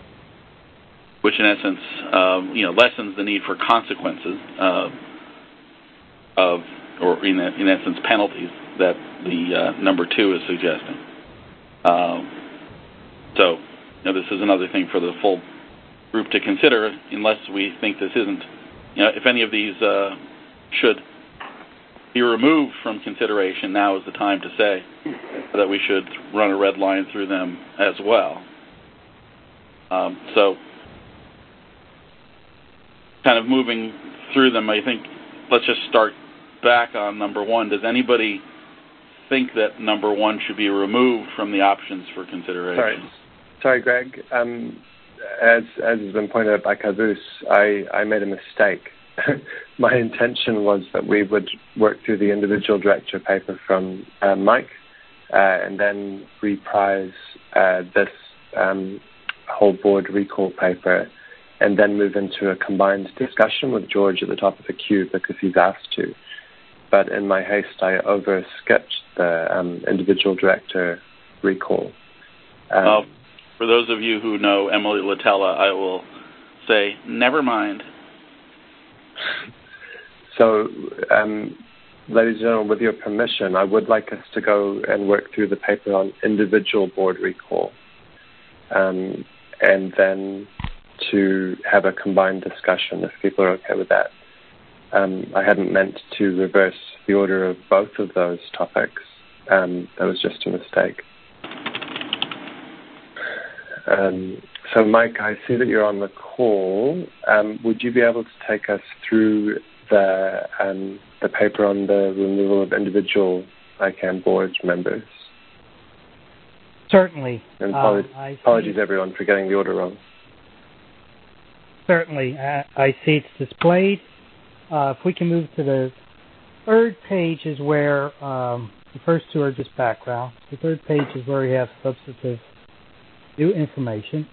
which in essence, um, you know, lessens the need for consequences uh, of, or in, in essence, penalties that the uh, number two is suggesting. Um, so, you know, this is another thing for the full group to consider, unless we think this isn't. You know, if any of these uh, should be removed from consideration, now is the time to say that we should run a red line through them as well. Um, so, kind of moving through them, I think let's just start back on number one. Does anybody think that number one should be removed from the options for consideration?
Sorry, Sorry Greg. Um, As, as has been pointed out by Caboose, I, I made a mistake my intention was that we would work through the individual director paper from uh, Mike uh, and then reprise uh, this um, whole board recall paper and then move into a combined discussion with George at the top of the queue because he's asked to. But in my haste, I overskipped the um, individual director recall. Um,
uh, for those of you who know Emily Latella, I will say, never mind.
So, um, ladies and gentlemen, with your permission, I would like us to go and work through the paper on individual board recall, um, and then to have a combined discussion if people are okay with that. Um, I hadn't meant to reverse the order of both of those topics. Um, that was just a mistake. Um, so, Mike, I see that you're on the call. Um, would you be able to take us through the um, the paper on the removal of individual I CAN board members?
Certainly.
And apologies,
uh,
apologies everyone, for getting the order wrong.
Certainly. Uh, I see it's displayed. Uh, if we can move to the third page is where um, the first two are just background. The third page is where we have substantive new information.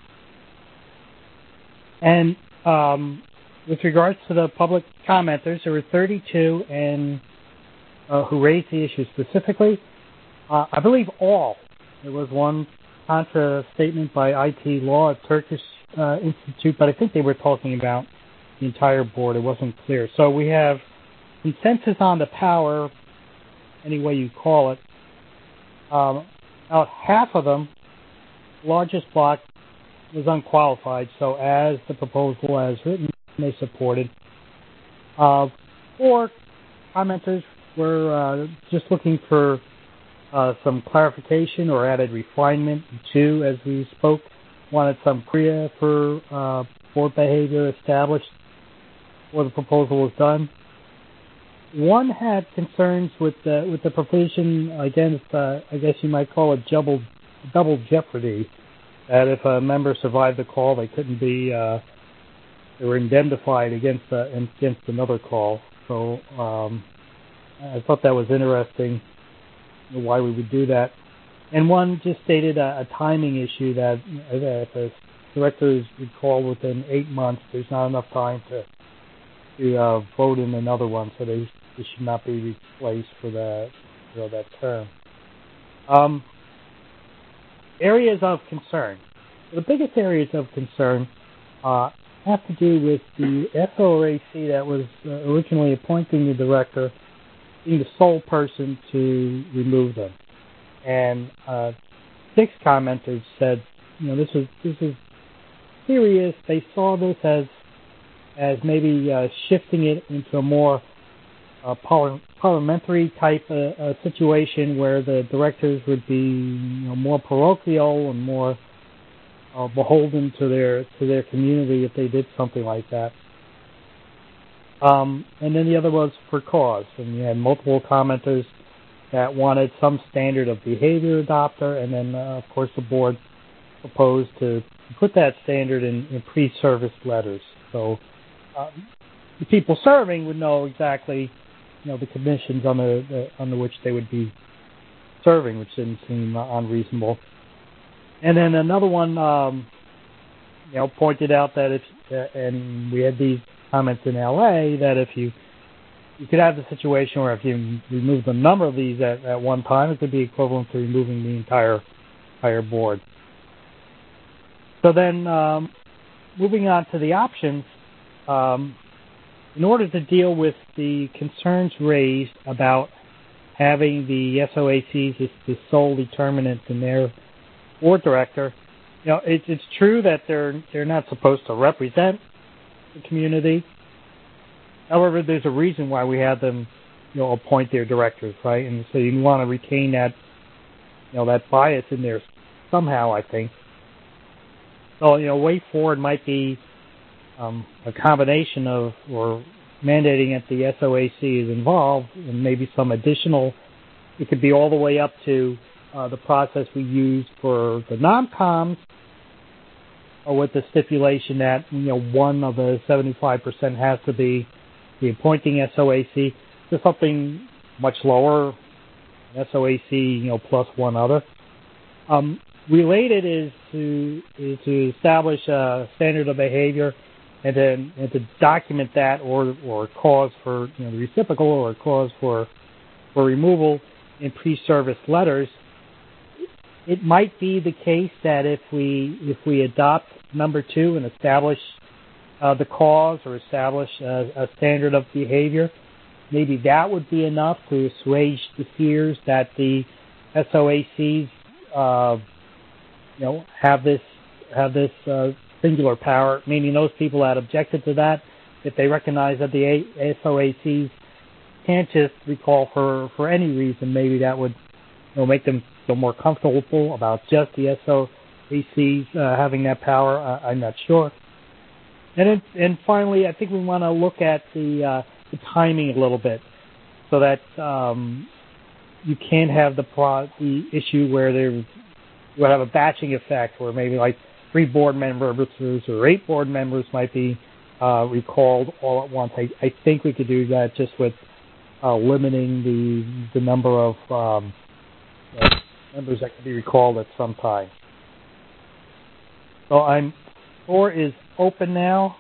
And um, with regards to the public commenters, there were thirty-two and uh, who raised the issue specifically. Uh, I believe all. There was one contra statement by I T Law at Turkish uh, Institute, but I think they were talking about the entire board. It wasn't clear. So we have consensus on the power, any way you call it. Um, about half of them, largest block, was unqualified. So as the proposal as written, they supported. Uh, four commenters were uh, just looking for uh, some clarification or added refinement. Two, as we spoke, wanted some criteria for uh, board behavior established before the proposal was done. One had concerns with the with the provision against, uh, I guess you might call it double double jeopardy, that if a member survived the call, they couldn't be uh, they were indemnified against uh, against another call. So um, I thought that was interesting, why we would do that. And one just stated a, a timing issue that if a director is recalled within eight months, there's not enough time to to uh, vote in another one, so they, they should not be replaced for that, you know, that term. Um, areas of concern. The biggest areas of concern uh, have to do with the S O A C that was uh, originally appointing the director being the sole person to remove them. And uh, six commenters said, you know, this is this is serious. They saw this as as maybe uh, shifting it into a more uh, parliamentary type uh, uh, situation where the directors would be, you know, more parochial and more uh, beholden to their to their community if they did something like that. Um, and then the other was for cause, and you had multiple commenters that wanted some standard of behavior adopter, and then uh, of course the board proposed to put that standard in, in pre-service letters. So um, the people serving would know exactly, you know, the conditions under the, under which they would be serving, which didn't seem uh, unreasonable. And then another one, um, you know, pointed out that if, uh, and we had these comments in L A, that if you you could have the situation where if you remove the number of these at, at one time, it could be equivalent to removing the entire entire board. So then, um, moving on to the options, um, in order to deal with the concerns raised about having the S O A Cs as the sole determinant in their board director, you know, it, it's true that they're they're not supposed to represent the community. However, there's a reason why we have them, you know, appoint their directors, right? And so you want to retain that, you know, that bias in there somehow, I think. So, you know, way forward might be um, a combination of, or mandating that the S O A C is involved, and maybe some additional, it could be all the way up to uh, the process we use for the non-coms, or with the stipulation that, you know, one of the seventy-five percent has to be the appointing S O A C to something much lower, S O A C, you know, plus one other. Um, related is to is to establish a standard of behavior, and then and to document that, or or cause for you know the reciprocal, or cause for for removal in pre-service letters. It might be the case that if we if we adopt number two and establish uh, the cause or establish a, a standard of behavior, maybe that would be enough to assuage the fears that the S O A Cs, uh, you know, have this have this uh, singular power. Meaning, those people that objected to that, if they recognize that the S O A Cs can't just recall for for any reason, maybe that would you know make them feel more comfortable about just the S O A Cs uh, having that power. Uh, I'm not sure. And then, and finally, I think we want to look at the uh, the timing a little bit, so that um, you can have the pro- the issue where there you would have a batching effect, where maybe like three board members or eight board members might be uh, recalled all at once. I, I think we could do that just with uh, limiting the the number of um, uh, members that can be recalled at some time. So I'm floor is open now.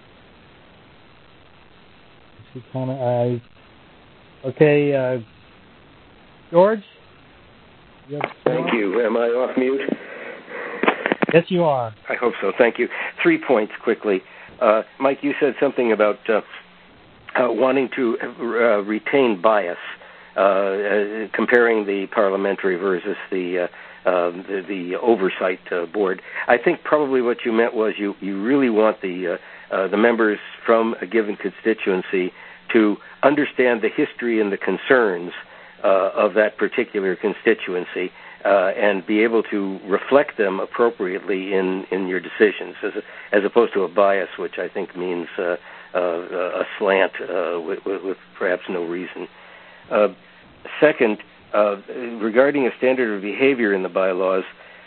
Kind of, uh, okay, uh, George? You
Thank you. Am I off mute?
Yes, you are.
I hope so. Thank you. Three points quickly. Uh, Mike, you said something about uh, uh, wanting to uh, retain bias, uh, uh, comparing the parliamentary versus the uh, uh, the, the oversight uh, board. I think probably what you meant was you, you really want the uh, uh, the members from a given constituency to understand the history and the concerns uh, of that particular constituency uh, and be able to reflect them appropriately in, in your decisions, as, a, as opposed to a bias, which I think means uh, uh, a slant uh, with, with perhaps no reason. Uh, second, uh, regarding a standard of behavior in the bylaws,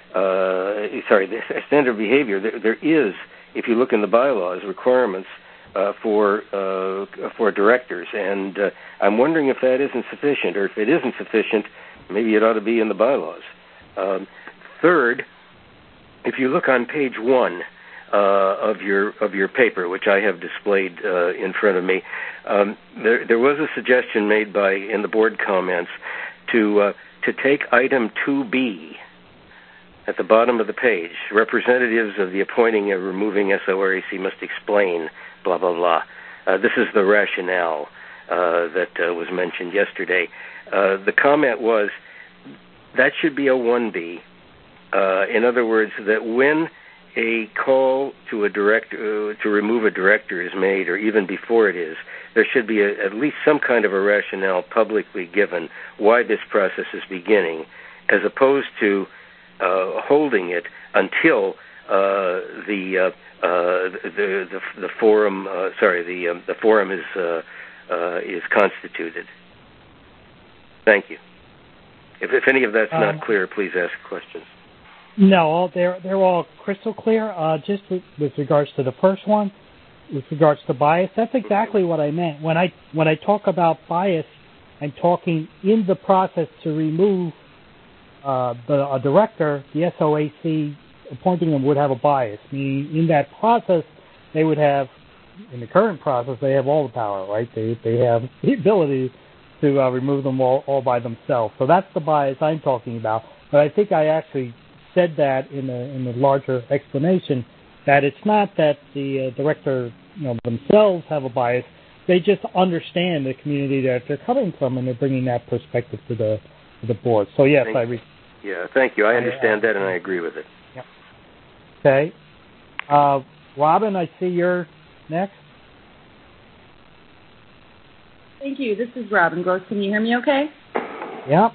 uh, sorry, a standard of behavior, there, there is, if you look in the bylaws, requirements Uh, for uh, for directors, and uh, I'm wondering if that isn't sufficient, or if it isn't sufficient, maybe it ought to be in the bylaws. Um, third, if you look on page one uh, of your of your paper, which I have displayed uh, in front of me, um, there there was a suggestion made by in the board comments to uh, to take item two B at the bottom of the page. Representatives of the appointing and removing S O A C must explain blah, blah, blah. Uh, this is the rationale uh, that uh, was mentioned yesterday. Uh, the comment was that should be a one B. Uh, in other words, that when a call to a director, uh, to remove a director is made, or even before it is, there should be a, at least some kind of a rationale publicly given why this process is beginning, as opposed to uh, holding it until uh, the uh, Uh, the, the the forum, uh, sorry, the um, the forum is uh, uh, is constituted. Thank you. If, if any of that's um, not clear, please ask questions.
No, they're they're all crystal clear. Uh, just with, with regards to the first one, with regards to bias, that's exactly what I meant when I when I talk about bias. I'm talking in the process to remove uh, the a director, the S O A C. Appointing them would have a bias. Meaning, in that process, they would have, in the current process, they have all the power, right? They they have the ability to uh, remove them all, all by themselves. So that's the bias I'm talking about. But I think I actually said that in the in the larger explanation, that it's not that the uh, director, you know, themselves have a bias. They just understand the community that they're coming from, and they're bringing that perspective to the to the board. So yes,
thank
I. Re-
yeah, thank you. I understand I, uh, that, and I agree with it.
Okay. Uh, Robin, I see you're next.
Thank you. This is Robin Gross. Can you hear me okay?
Yeah.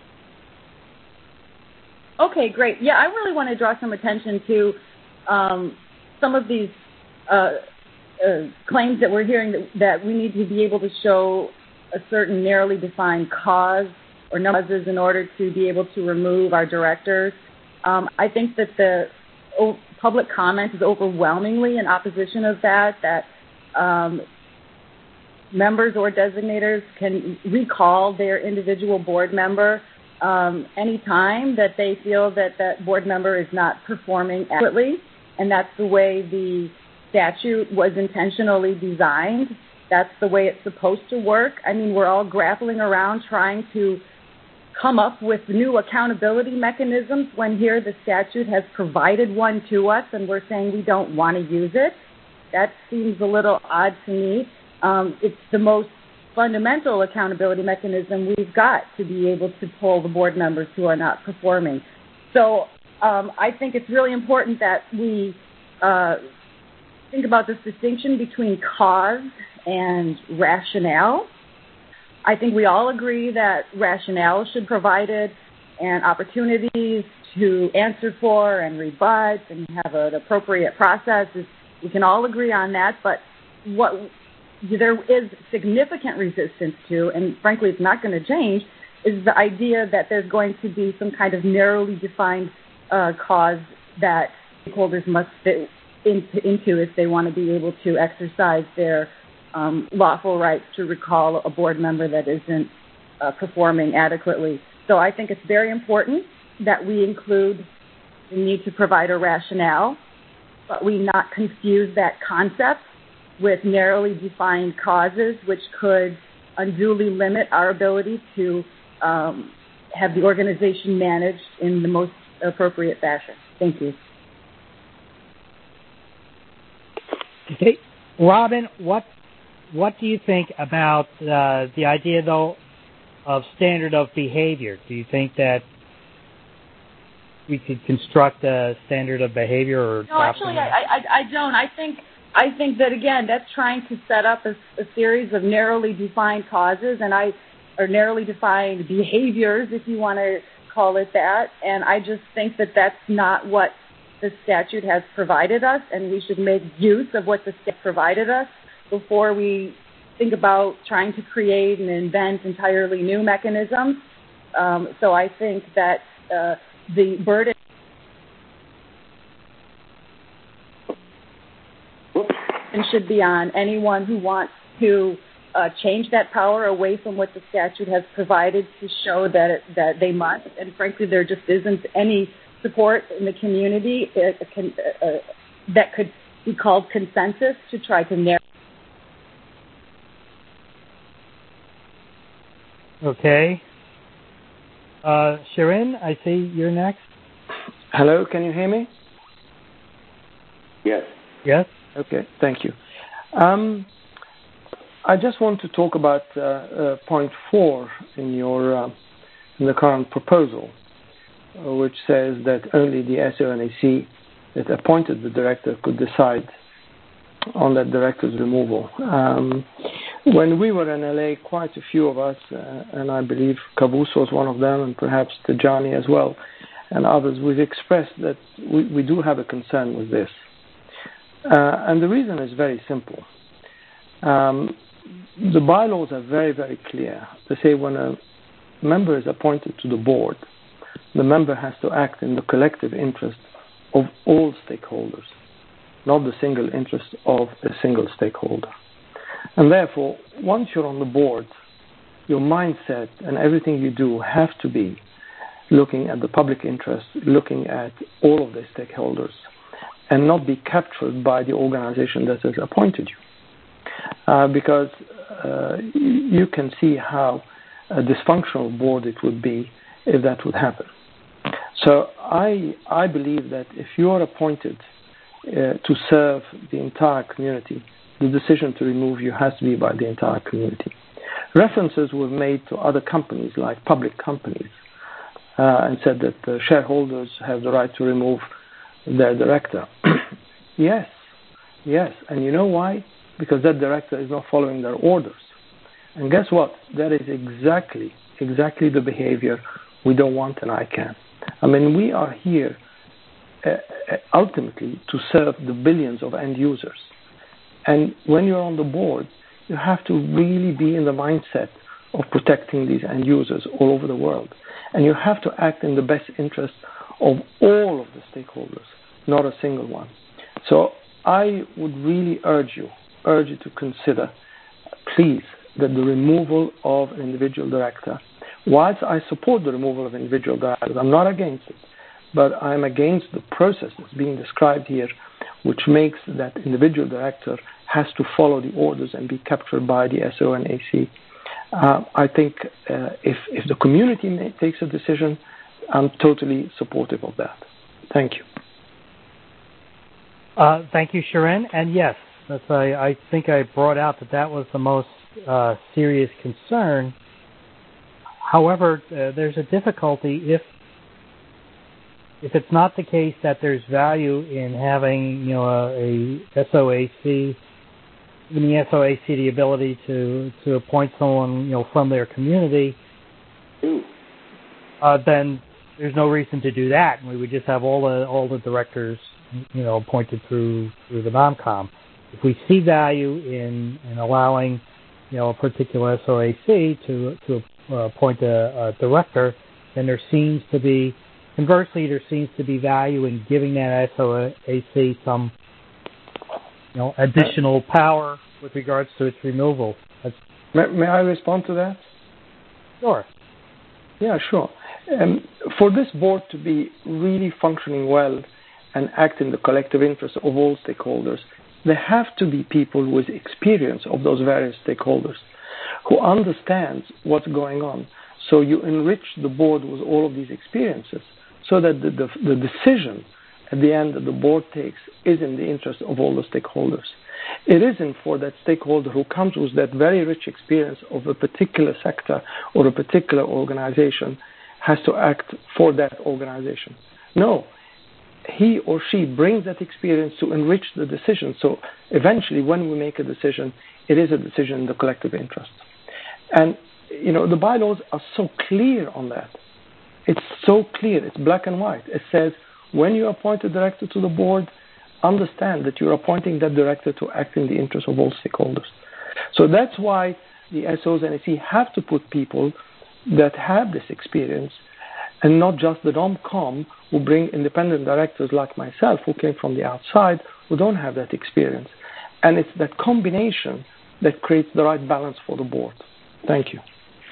Okay, great. Yeah, I really want to draw some attention to um, some of these uh, uh, claims that we're hearing that, that we need to be able to show a certain narrowly defined cause or causes in order to be able to remove our directors. Um, I think that the public comment is overwhelmingly in opposition of that, that um, members or designators can recall their individual board member um, anytime that they feel that that board member is not performing adequately, and that's the way the statute was intentionally designed. That's the way it's supposed to work. I mean, we're all grappling around trying to come up with new accountability mechanisms when here the statute has provided one to us and we're saying we don't want to use it. That seems a little odd to me. Um, it's the most fundamental accountability mechanism we've got to be able to pull the board members who are not performing. So um, I think it's really important that we uh, think about this distinction between cause and rationale. I think we all agree that rationale should be provided and opportunities to answer for and rebut and have an appropriate process. We can all agree on that, but what there is significant resistance to, and frankly it's not going to change, is the idea that there's going to be some kind of narrowly defined uh, cause that stakeholders must fit into, into if they want to be able to exercise their um, lawful rights to recall a board member that isn't uh, performing adequately. So I think it's very important that we include the need to provide a rationale, but we not confuse that concept with narrowly defined causes, which could unduly limit our ability to um, have the organization managed in the most appropriate fashion. Thank you.
Okay. Robin, what what do you think about uh, the idea, though, of standard of behavior? Do you think that we could construct a standard of behavior? Or
no, actually, I, I, I don't. I think I think that, again, that's trying to set up a, a series of narrowly defined causes, and I or narrowly defined behaviors, if you want to call it that. And I just think that that's not what the statute has provided us, and we should make use of what the statute provided us before we think about trying to create and invent entirely new mechanisms. Um, so I think that uh, the burden should be on anyone who wants to uh, change that power away from what the statute has provided to show that it, that they must. And frankly, there just isn't any support in the community uh, uh, that could be called consensus to try to narrow.
Okay. Uh, Shirin, I see you're next.
Hello, can you hear me?
Yes.
Yes.
Okay, thank you. Um, I just want to talk about uh, uh, point four in your uh, in the current proposal, uh, which says that only the S O N A C that appointed the director could decide on that director's removal. Um, when we were in L A, quite a few of us, uh, and I believe Caboose was one of them, and perhaps Tajani as well, and others, we've expressed that we, we do have a concern with this. Uh, and the reason is very simple. Um, the bylaws are very, very clear. They say when a member is appointed to the board, the member has to act in the collective interest of all stakeholders, not the single interest of a single stakeholder. And therefore, once you're on the board, your mindset and everything you do have to be looking at the public interest, looking at all of the stakeholders, and not be captured by the organization that has appointed you. Uh, because uh, you can see how a dysfunctional board it would be if that would happen. So I, I believe that if you are appointed uh, to serve the entire community, the decision to remove you has to be by the entire community. References were made to other companies, like public companies, uh, and said that the shareholders have the right to remove their director. Yes, yes. And you know why? Because that director is not following their orders. And guess what? That is exactly, exactly the behavior we don't want in I CANN. I mean, we are here uh, ultimately to serve the billions of end users. And when you're on the board, you have to really be in the mindset of protecting these end users all over the world. And you have to act in the best interest of all of the stakeholders, not a single one. So I would really urge you, urge you to consider please, that the removal of an individual director, whilst I support the removal of individual directors, I'm not against it, but I'm against the process that's being described here, which makes that individual director has to follow the orders and be captured by the S O and A C. Uh, I think uh, if, if the community may, takes a decision, I'm totally supportive of that. Thank you.
Uh, thank you, Shirin. And yes, that's, I, I think I brought out that that was the most uh, serious concern. However, uh, there's a difficulty if if it's not the case that there's value in having, you know, a, a S O A C, giving the S O A C the ability to, to appoint someone, you know, from their community, uh, then there's no reason to do that, and we would just have all the all the directors, you know, appointed through through the NOMCOM. If we see value in, in allowing, you know, a particular S O A C to to uh, appoint a, a director, then there seems to be, conversely, there seems to be value in giving that S O A C some, you know, additional power with regards to its removal.
May, may I respond to that?
Sure.
Yeah, sure. Um, for this board to be really functioning well and act in the collective interest of all stakeholders, there have to be people with experience of those various stakeholders who understands what's going on. So you enrich the board with all of these experiences so that the, the, the decision at the end that the board takes is in the interest of all the stakeholders. It isn't for that stakeholder who comes with that very rich experience of a particular sector or a particular organization has to act for that organization. No, he or she brings that experience to enrich the decision. So eventually when we make a decision, it is a decision in the collective interest. And, you know, the bylaws are so clear on that. It's so clear. It's black and white. It says when you appoint a director to the board, understand that you're appointing that director to act in the interest of all stakeholders. So that's why the S Os and A C have to put people that have this experience and not just the NOMCOM who bring independent directors like myself who came from the outside who don't have that experience. And it's that combination that creates the right balance for the board. Thank you.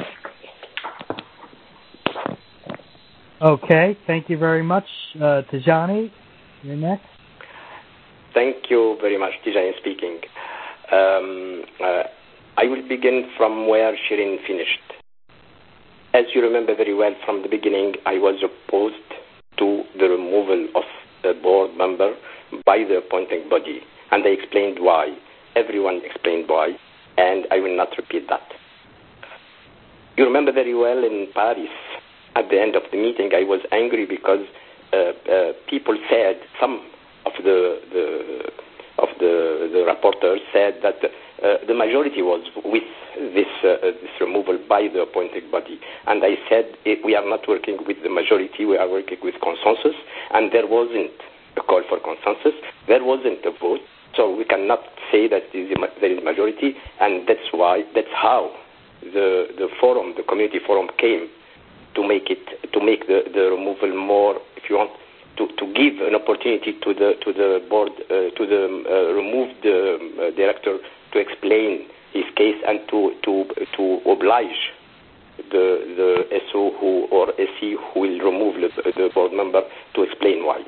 Okay, thank you very much. Uh, Tijani, you're next.
Thank you very much, Tijani speaking. Um, uh, I will begin from where Shirin finished. As you remember very well from the beginning, I was opposed to the removal of a board member by the appointing body, and I explained why. Everyone explained why, and I will not repeat that. You remember very well in Paris, at the end of the meeting, I was angry because uh, uh, people said, some of the, the of the, the rapporteurs said that uh, the majority was with this uh, this removal by the appointed body. And I said, we are not working with the majority, we are working with consensus, and there wasn't a call for consensus, there wasn't a vote, so we cannot say that there is majority, and that's why, that's how the, the forum, the community forum came to make it, to make the, the removal more, if you want, to, to give an opportunity to the to the board, uh, to the uh, removed uh, director to explain his case and to to to oblige the the S O who or S C who will remove the, the board member to explain why.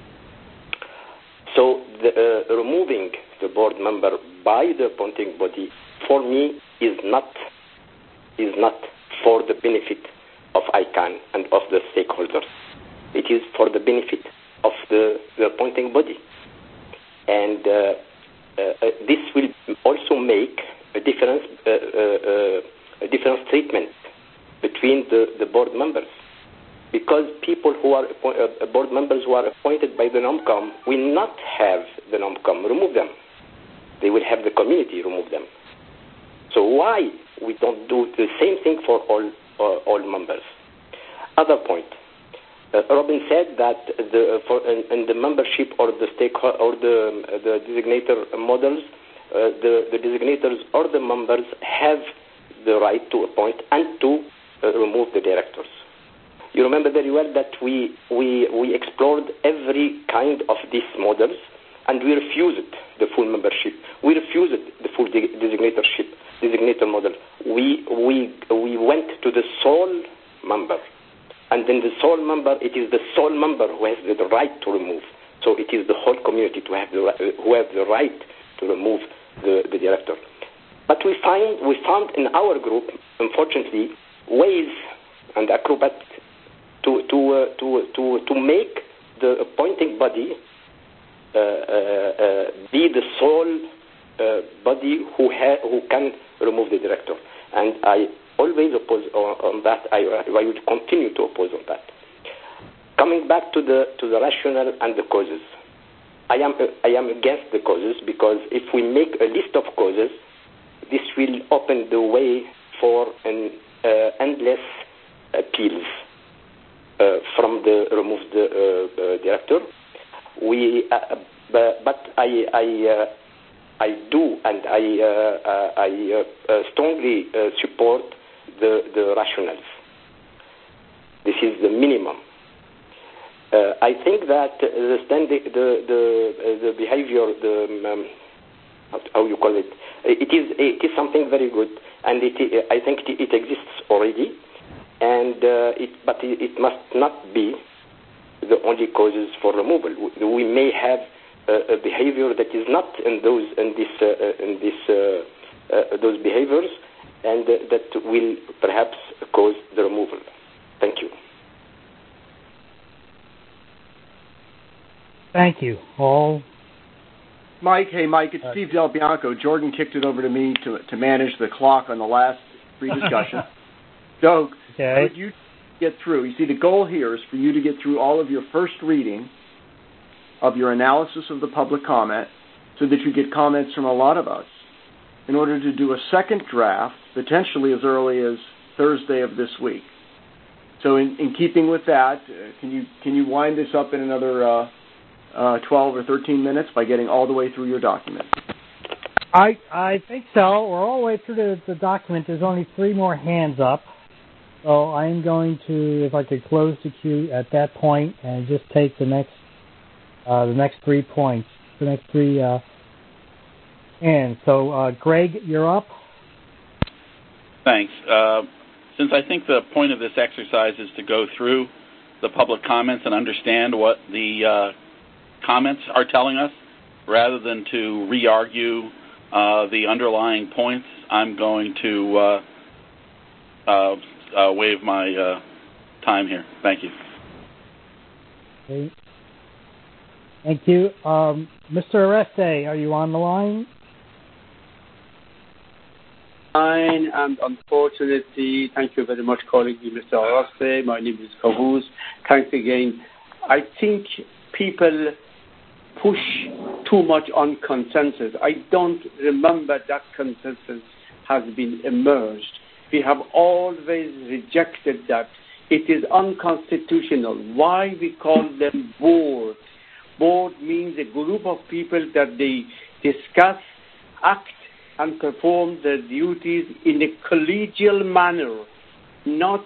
So the, uh, removing the board member by the appointing body for me is not is not for the benefit of I CANN and of the stakeholders. It is for the benefit of the, the appointing body. And uh, uh, this will also make a difference, uh, uh, a different treatment between the, the board members. Because people who are uh, board members who are appointed by the NOMCOM will not have the NOMCOM remove them. They will have the community remove them. So why we don't do the same thing for all uh, all members? Other point. Uh, Robin said that the, for in, in the membership or the stake or the the designator models, uh, the the designators or the members have the right to appoint and to uh, remove the directors. You remember very well that we we we explored every kind of these models, and we refused the full membership. We refused the full de- designatorship. designator model, we we we went to the sole member, and then the sole member, it is the sole member who has the right to remove. So it is the whole community to have the who have the right to remove the, the director. But we find we found in our group, unfortunately, ways and acrobats to to uh, to to to make the appointing body uh, uh, uh, be the sole uh, body who ha- who can remove the director. And I always oppose on, on that. I, I would continue to oppose on that. Coming back to the to the rationale and the causes, I am uh, I am against the causes, because if we make a list of causes, this will open the way for an uh, endless appeals uh, from the removed uh, uh, director. We, uh, but, but I I uh, I do and I uh, uh, I uh, uh, strongly uh, support the the rationales. This is the minimum. Uh, I think that the standing, the the uh, the behavior, the um, how you call it, it is it is something very good, and it I think it, it exists already, and uh, it but it, it must not be the only causes for removal. We may have uh, a behavior that is not in those in this uh, in this uh, uh, those behaviors, and uh, that will perhaps cause the removal. Thank you.
Thank you. All.
Mike, hey, Mike, it's uh, Steve Del Bianco. Jordan kicked it over to me to to manage the clock on the last free discussion. So,
okay.
Could you get through? You see, the goal here is for you to get through all of your first reading of your analysis of the public comment so that you get comments from a lot of us in order to do a second draft, potentially as early as Thursday of this week. So in, in keeping with that, uh, can you can you wind this up in another uh, uh, twelve or thirteen minutes by getting all the way through your document?
I I think so. We're all the way through the, the document. There's only three more hands up. So I'm going to, if I could close the queue at that point and just take the next uh, the next three points, the next three uh, hands. So, uh, Greg, you're up.
Thanks. Uh, since I think the point of this exercise is to go through the public comments and understand what the uh, comments are telling us, rather than to re-argue uh, the underlying points, I'm going to uh, uh, uh, waive my uh, time here. Thank you.
Okay. Thank you. Um, Mister Areste, are you on the line?
Fine, and unfortunately, thank you very much for calling me Mister Areste. My name is Kavuz. Thanks again. I think people push too much on consensus. I don't remember that consensus has been emerged. We have always rejected that. It is unconstitutional. Why we call them board? Board means a group of people that they discuss, act, and perform their duties in a collegial manner, not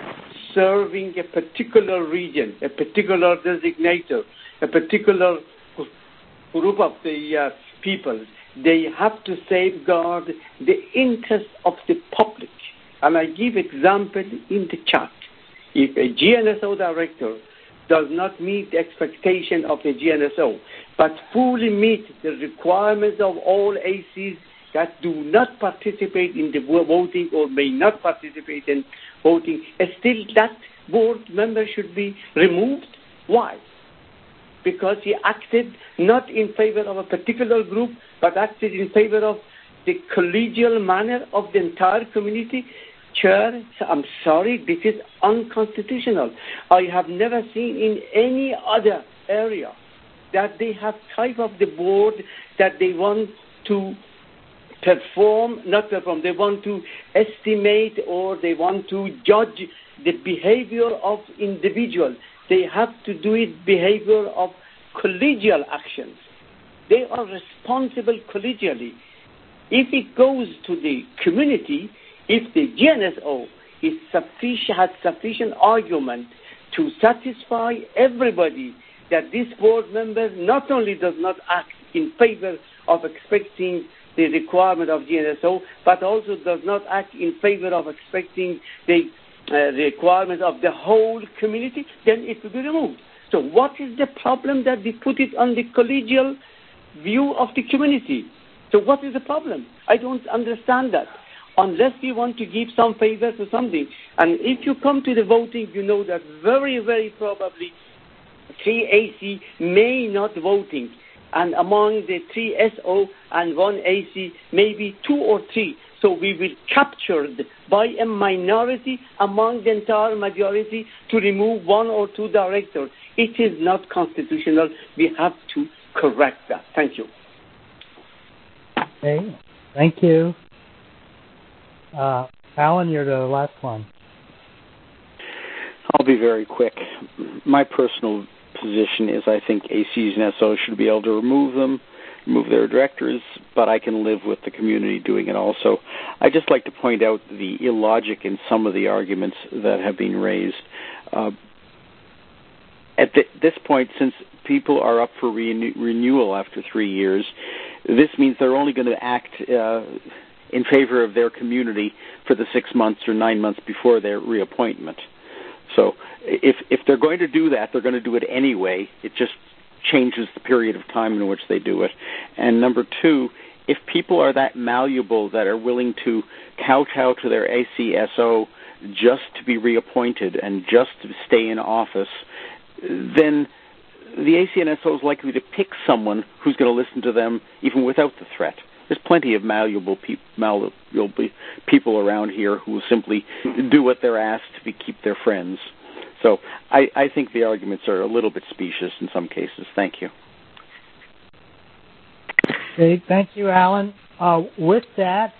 serving a particular region, a particular designator, a particular group of the uh, people. They have to safeguard the interest of the public. And I give example in the chat. If a G N S O director does not meet the expectation of a G N S O, but fully meet the requirements of all A Cs that do not participate in the voting or may not participate in voting, still that board member should be removed. Why? Because he acted not in favor of a particular group, but acted in favor of the collegial manner of the entire community. Chair, I'm sorry, this is unconstitutional. I have never seen in any other area that they have type of the board that they want to perform, not perform, they want to estimate or they want to judge the behavior of individuals. They have to do it behavior of collegial actions. They are responsible collegially. If it goes to the community, if the G N S O is sufficient, has sufficient argument to satisfy everybody that this board member not only does not act in favor of expecting the requirement of G N S O, but also does not act in favor of expecting the uh, requirement of the whole community, then it will be removed. So what is the problem that we put it on the collegial view of the community? So what is the problem? I don't understand that. Unless we want to give some favor to something. And if you come to the voting, you know that very, very probably three A C may not voting. And among the three S O and one A C, maybe two or three. So we will captured by a minority among the entire majority to remove one or two directors. It is not constitutional. We have to correct that. Thank you.
Okay. Thank you. Uh, Alan, you're the last one.
I'll be very quick. My personal position is I think A Cs and S Os should be able to remove them, remove their directors, but I can live with the community doing it also. I'd just like to point out the illogic in some of the arguments that have been raised. Uh, at the, this point, since people are up for renew- renewal after three years, this means they're only going to act uh, in favor of their community for the six months or nine months before their reappointment. So if if they're going to do that, they're going to do it anyway. It just changes the period of time in which they do it. And number two, if people are that malleable that are willing to kowtow to their A C S O just to be reappointed and just to stay in office, then the A C N S O is likely to pick someone who's going to listen to them even without the threat. There's plenty of malleable, pe- malleable people around here who will simply do what they're asked to be, keep their friends. So I, I think the arguments are a little bit specious in some cases. Thank you.
Okay, thank you, Alan. Uh, with that,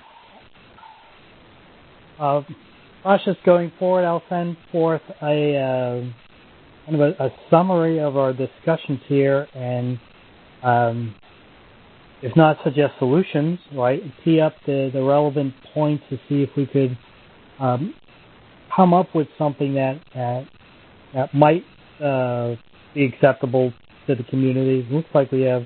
uh, process going forward, I'll send forth a uh, kind of a, a summary of our discussions here, and um, if not suggest solutions, right, tee up the, the relevant points to see if we could um, come up with something that that, that might uh, be acceptable to the community. It looks like we have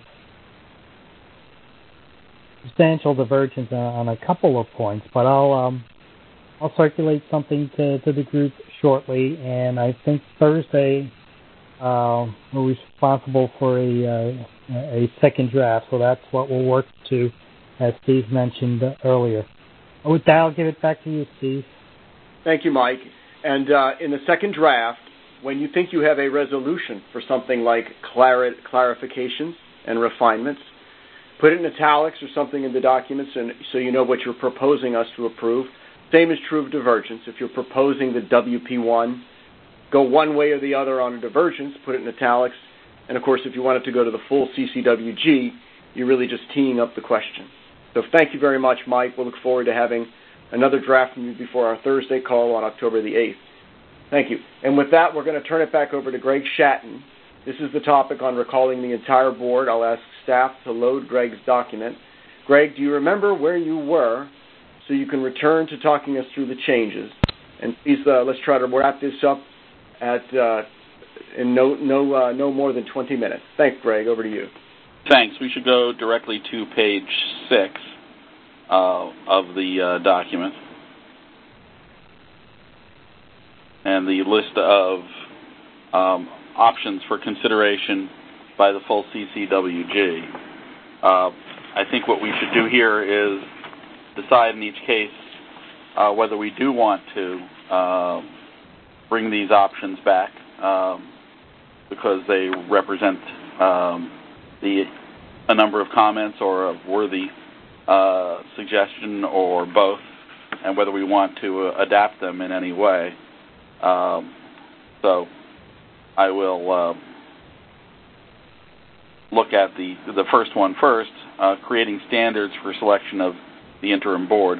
substantial divergence on, on a couple of points, but I'll um, I'll circulate something to, to the group shortly, and I think Thursday uh, we're responsible for a uh, a second draft, so that's what we'll work to, as Steve mentioned earlier. With that, I'll give it back to you, Steve.
Thank you, Mike. And uh, in the second draft, when you think you have a resolution for something like clar- clarifications and refinements, put it in italics or something in the documents and so you know what you're proposing us to approve. Same is true of divergence. If you're proposing the W P one, go one way or the other on a divergence, put it in italics. And, of course, if you wanted to go to the full C C W G, you're really just teeing up the question. So thank you very much, Mike. We'll look forward to having another draft from you before our Thursday call on October the eighth. Thank you. And with that, we're going to turn it back over to Greg Shatton. This is the topic on recalling the entire board. I'll ask staff to load Greg's document. Greg, do you remember where you were so you can return to talking us through the changes? And please, uh, let's try to wrap this up at uh, in no no uh, no more than twenty minutes. Thanks, Greg. Over to you.
Thanks. We should go directly to page six uh, of the uh, document. And the list of um, options for consideration by the full C C W G. Uh, I think what we should do here is decide in each case uh, whether we do want to uh, bring these options back um, because they represent um, the a number of comments or a worthy uh, suggestion or both, and whether we want to uh, adapt them in any way. Um, so I will uh, look at the the first one first, uh, creating standards for selection of the interim board.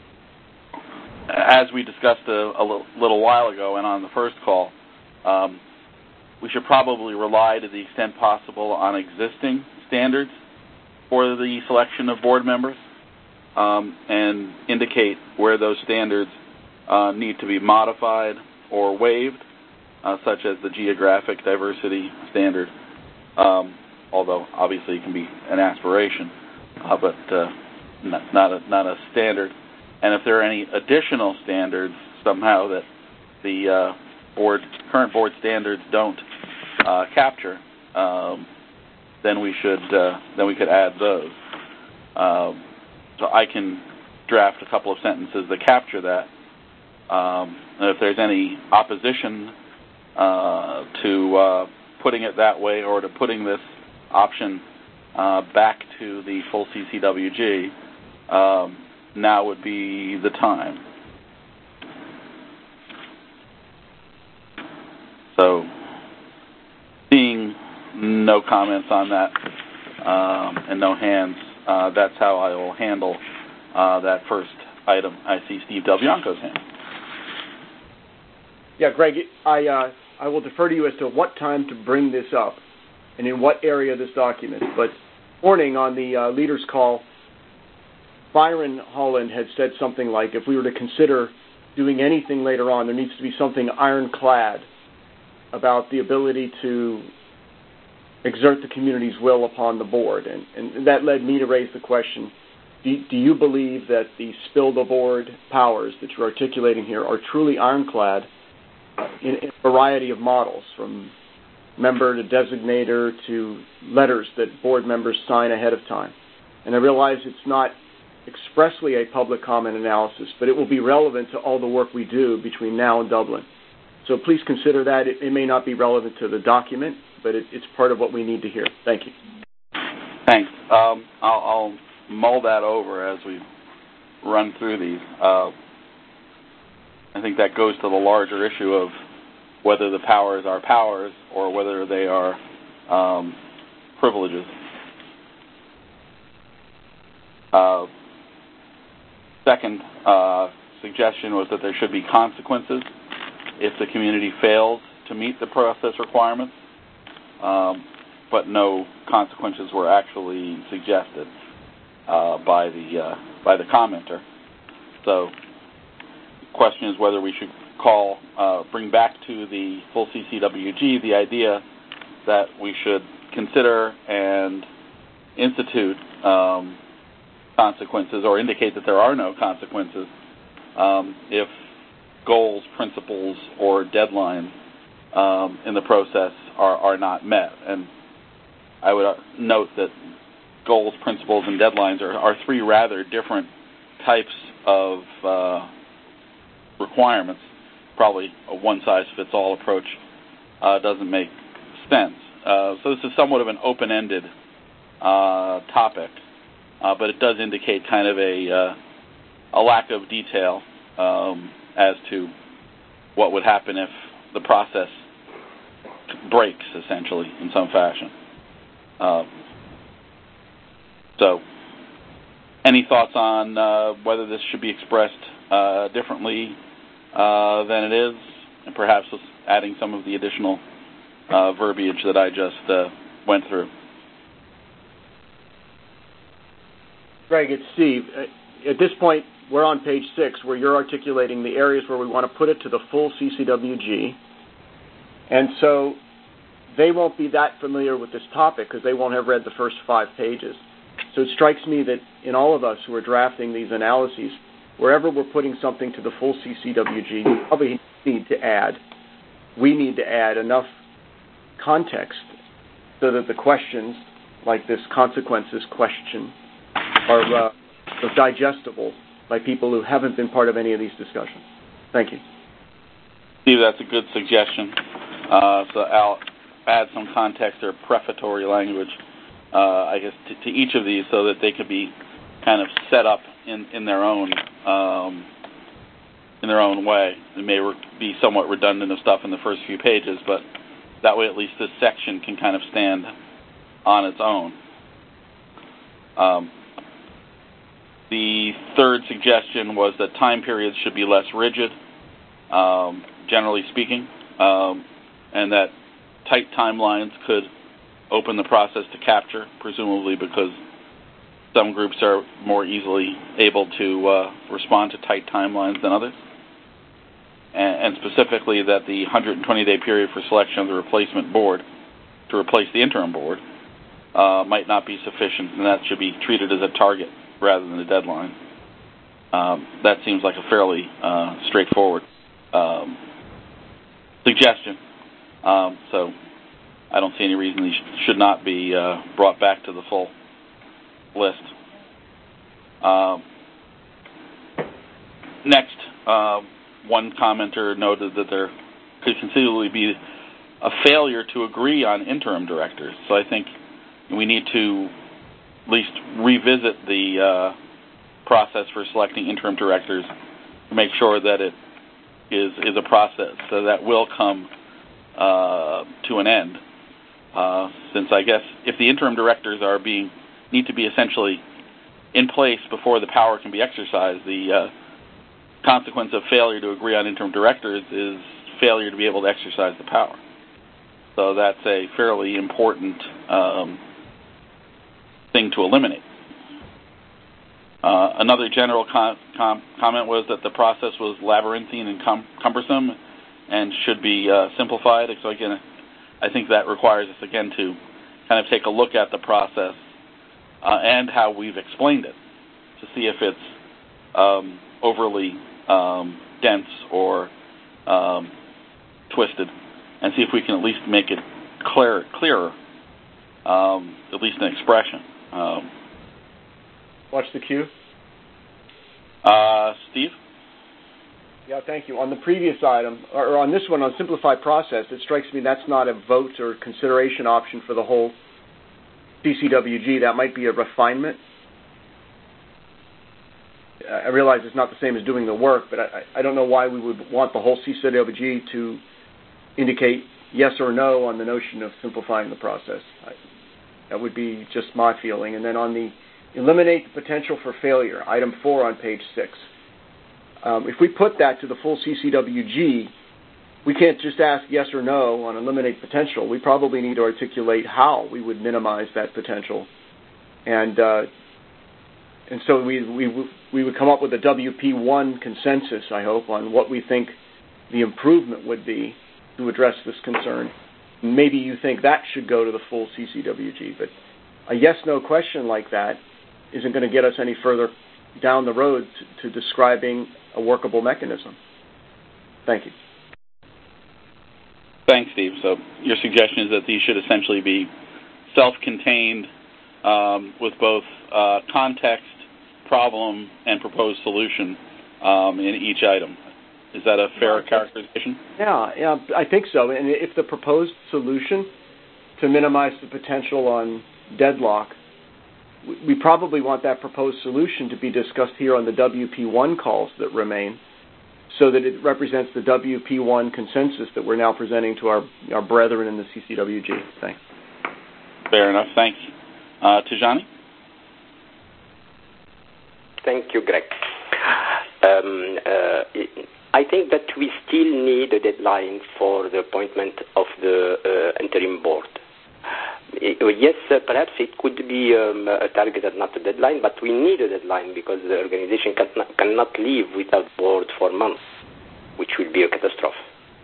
As we discussed a, a little, little while ago and on the first call, um, we should probably rely to the extent possible on existing standards for the selection of board members um, and indicate where those standards uh, need to be modified or waived, uh, such as the geographic diversity standard, um, although obviously it can be an aspiration. Uh, but uh, not, not, a, not a standard. And if there are any additional standards somehow that the uh, board current board standards don't uh, capture, um, then we should uh, then we could add those. Um, so I can draft a couple of sentences that capture that. Um, and if there's any opposition uh, to uh, putting it that way or to putting this option uh, back to the full C C W G, um, now would be the time. So, seeing no comments on that um, and no hands, uh, that's how I will handle uh, that first item. I see Steve Delbianco's hand.
Yeah, Greg, I uh, I will defer to you as to what time to bring this up and in what area of this document. But morning on the uh, leaders' call, Byron Holland had said something like, if we were to consider doing anything later on, there needs to be something ironclad about the ability to exert the community's will upon the board. And, and that led me to raise the question, do, do you believe that the spill the board powers that you're articulating here are truly ironclad in, in a variety of models, from member to designator to letters that board members sign ahead of time? And I realize it's not expressly a public comment analysis, but it will be relevant to all the work we do between now and Dublin. So please consider that. It, it may not be relevant to the document, but it, it's part of what we need to hear. Thank you.
Thanks. Um, I'll, I'll mull that over as we run through these. Uh, I think that goes to the larger issue of whether the powers are powers or whether they are um, privileges. Uh, second uh, suggestion was that there should be consequences if the community fails to meet the process requirements, um, but no consequences were actually suggested uh, by the uh, by the commenter. So the question is whether we should call, uh, bring back to the full C C W G the idea that we should consider and institute um, consequences, or indicate that there are no consequences um, if goals, principles, or deadlines um, in the process are, are not met. And I would note that goals, principles, and deadlines are, are three rather different types of uh, requirements. Probably a one-size-fits-all approach uh, doesn't make sense. Uh, so this is somewhat of an open-ended uh, topic, uh, but it does indicate kind of a, uh, a lack of detail um, as to what would happen if the process breaks, essentially, in some fashion. Um, so, any thoughts on uh, whether this should be expressed uh, differently uh, than it is, and perhaps adding some of the additional uh, verbiage that I just uh, went through?
Greg, it's Steve. At this point, we're on page six, where you're articulating the areas where we want to put it to the full C C W G. And so they won't be that familiar with this topic because they won't have read the first five pages. So it strikes me that in all of us who are drafting these analyses, wherever we're putting something to the full C C W G, we probably need to add, we need to add enough context so that the questions, like this consequences question, are uh, digestible by people who haven't been part of any of these discussions. Thank you.
Steve, that's a good suggestion. Uh, so I'll add some context or prefatory language, uh, I guess, to, to each of these so that they could be kind of set up in, in their own um, in their own way. It may re- be somewhat redundant of stuff in the first few pages, but that way at least this section can kind of stand on its own. Um, The third suggestion was that time periods should be less rigid, um, generally speaking, um, and that tight timelines could open the process to capture, presumably because some groups are more easily able to uh, respond to tight timelines than others. And, and specifically that the one hundred twenty day period for selection of the replacement board to replace the interim board uh, might not be sufficient, and that should be treated as a target rather than a deadline. Um, that seems like a fairly uh, straightforward um, suggestion. Um, so I don't see any reason these should not be uh, brought back to the full list. Um, next, uh, one commenter noted that there could conceivably be a failure to agree on interim directors. So I think we need to at least revisit the uh, process for selecting interim directors to make sure that it is is a process so that will come uh, to an end. Uh, since I guess if the interim directors are being need to be essentially in place before the power can be exercised, the uh, consequence of failure to agree on interim directors is failure to be able to exercise the power. So that's a fairly important um, thing to eliminate. Uh, another general com- com- comment was that the process was labyrinthine and com- cumbersome and should be uh, simplified. So again, I think that requires us again to kind of take a look at the process uh, and how we've explained it to see if it's um, overly um, dense or um, twisted, and see if we can at least make it clear, clearer, um, at least an expression. Um,
Watch the cue.
Uh, Steve?
Yeah, thank you. On the previous item, or on this one, on simplified process, it strikes me that's not a vote or consideration option for the whole C C W G. That might be a refinement. I realize it's not the same as doing the work, but I, I don't know why we would want the whole C C W G to indicate yes or no on the notion of simplifying the process. I, that would be just my feeling. And then on the eliminate the potential for failure, item four on page six. Um, if we put that to the full C C W G, we can't just ask yes or no on eliminate potential. We probably need to articulate how we would minimize that potential. And uh, and so we, we, we would come up with a W P one consensus, I hope, on what we think the improvement would be to address this concern. Maybe you think that should go to the full C C W G, but a yes-no question like that isn't going to get us any further down the road to, to describing a workable mechanism. Thank you.
Thanks, Steve. So your suggestion is that these should essentially be self-contained um, with both uh, context, problem, and proposed solution um, in each item. Is that a fair characterization?
Yeah, yeah, I think so. And if the proposed solution to minimize the potential on deadlock, we probably want that proposed solution to be discussed here on the W P one calls that remain, so that it represents the W P one consensus that we're now presenting to our, our brethren in the C C W G. Thanks.
Fair enough. Thanks. Uh, Tijani?
Thank you, Greg. Um, uh, I think that we still need a deadline for the appointment of the uh, interim board. Yes, uh, perhaps it could be um, a target and not a deadline, but we need a deadline because the organization cannot, cannot live without board for months, which will be a catastrophe.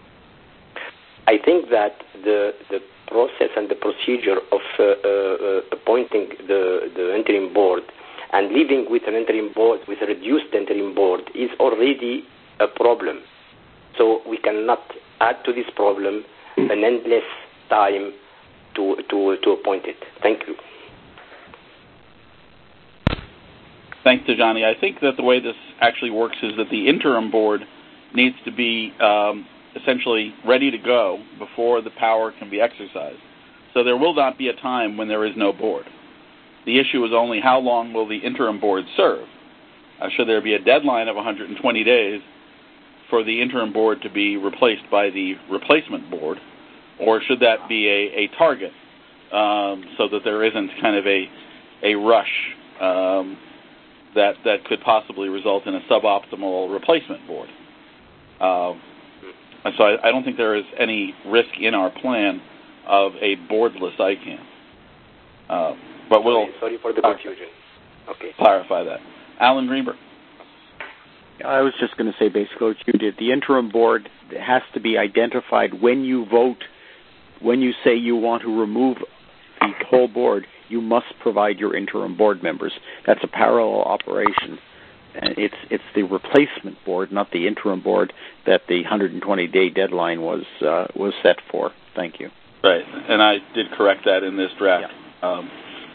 I think that the the process and the procedure of uh, uh, appointing the, the interim board and living with an interim board, with a reduced interim board, is already a problem. So we cannot add to this problem an endless time to, to, to appoint it. Thank you.
Thanks, Tijani. I think that the way this actually works is that the interim board needs to be um, essentially ready to go before the power can be exercised. So there will not be a time when there is no board. The issue is only how long will the interim board serve. Uh, should there be a deadline of one hundred twenty days for the interim board to be replaced by the replacement board, or should that be a, a target um, so that there isn't kind of a, a rush um, that, that could possibly result in a suboptimal replacement board? Um, so I, I don't think there is any risk in our plan of a boardless I CAN. Uh, but we'll
sorry, sorry for the confusion. Okay.
Clarify that. Alan Greenberg.
I was just going to say basically what you did. The interim board has to be identified when you vote, when you say you want to remove the whole board. you must provide your interim board members. That's a parallel operation. And it's it's the replacement board, not the interim board, that the one hundred twenty day deadline was uh, was set for. Thank you.
Right, and I did correct that in this draft. Yeah. Um,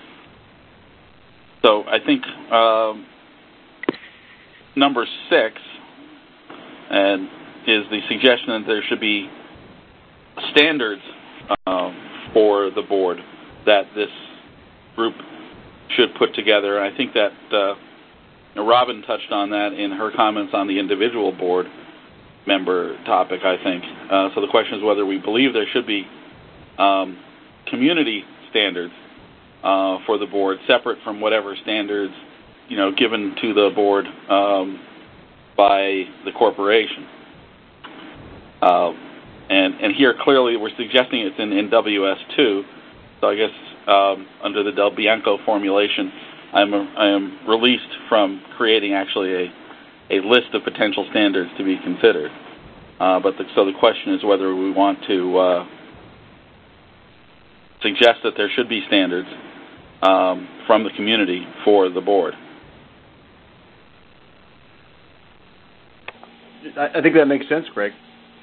so I think um, number six and is the suggestion that there should be standards um, for the board that this group should put together. And I think that uh, Robin touched on that in her comments on the individual board member topic, I think. Uh, so the question is whether we believe there should be um, community standards uh, for the board, separate from whatever standards, you know, given to the board um, by the corporation. Uh, and, and here, clearly, we're suggesting it's in, in W S two. So I guess um, under the Del Bianco formulation, I'm, a, I am released from creating actually a, a list of potential standards to be considered. Uh, but the, so the question is whether we want to uh, suggest that there should be standards um, from the community for the board.
I think that makes sense, Greg.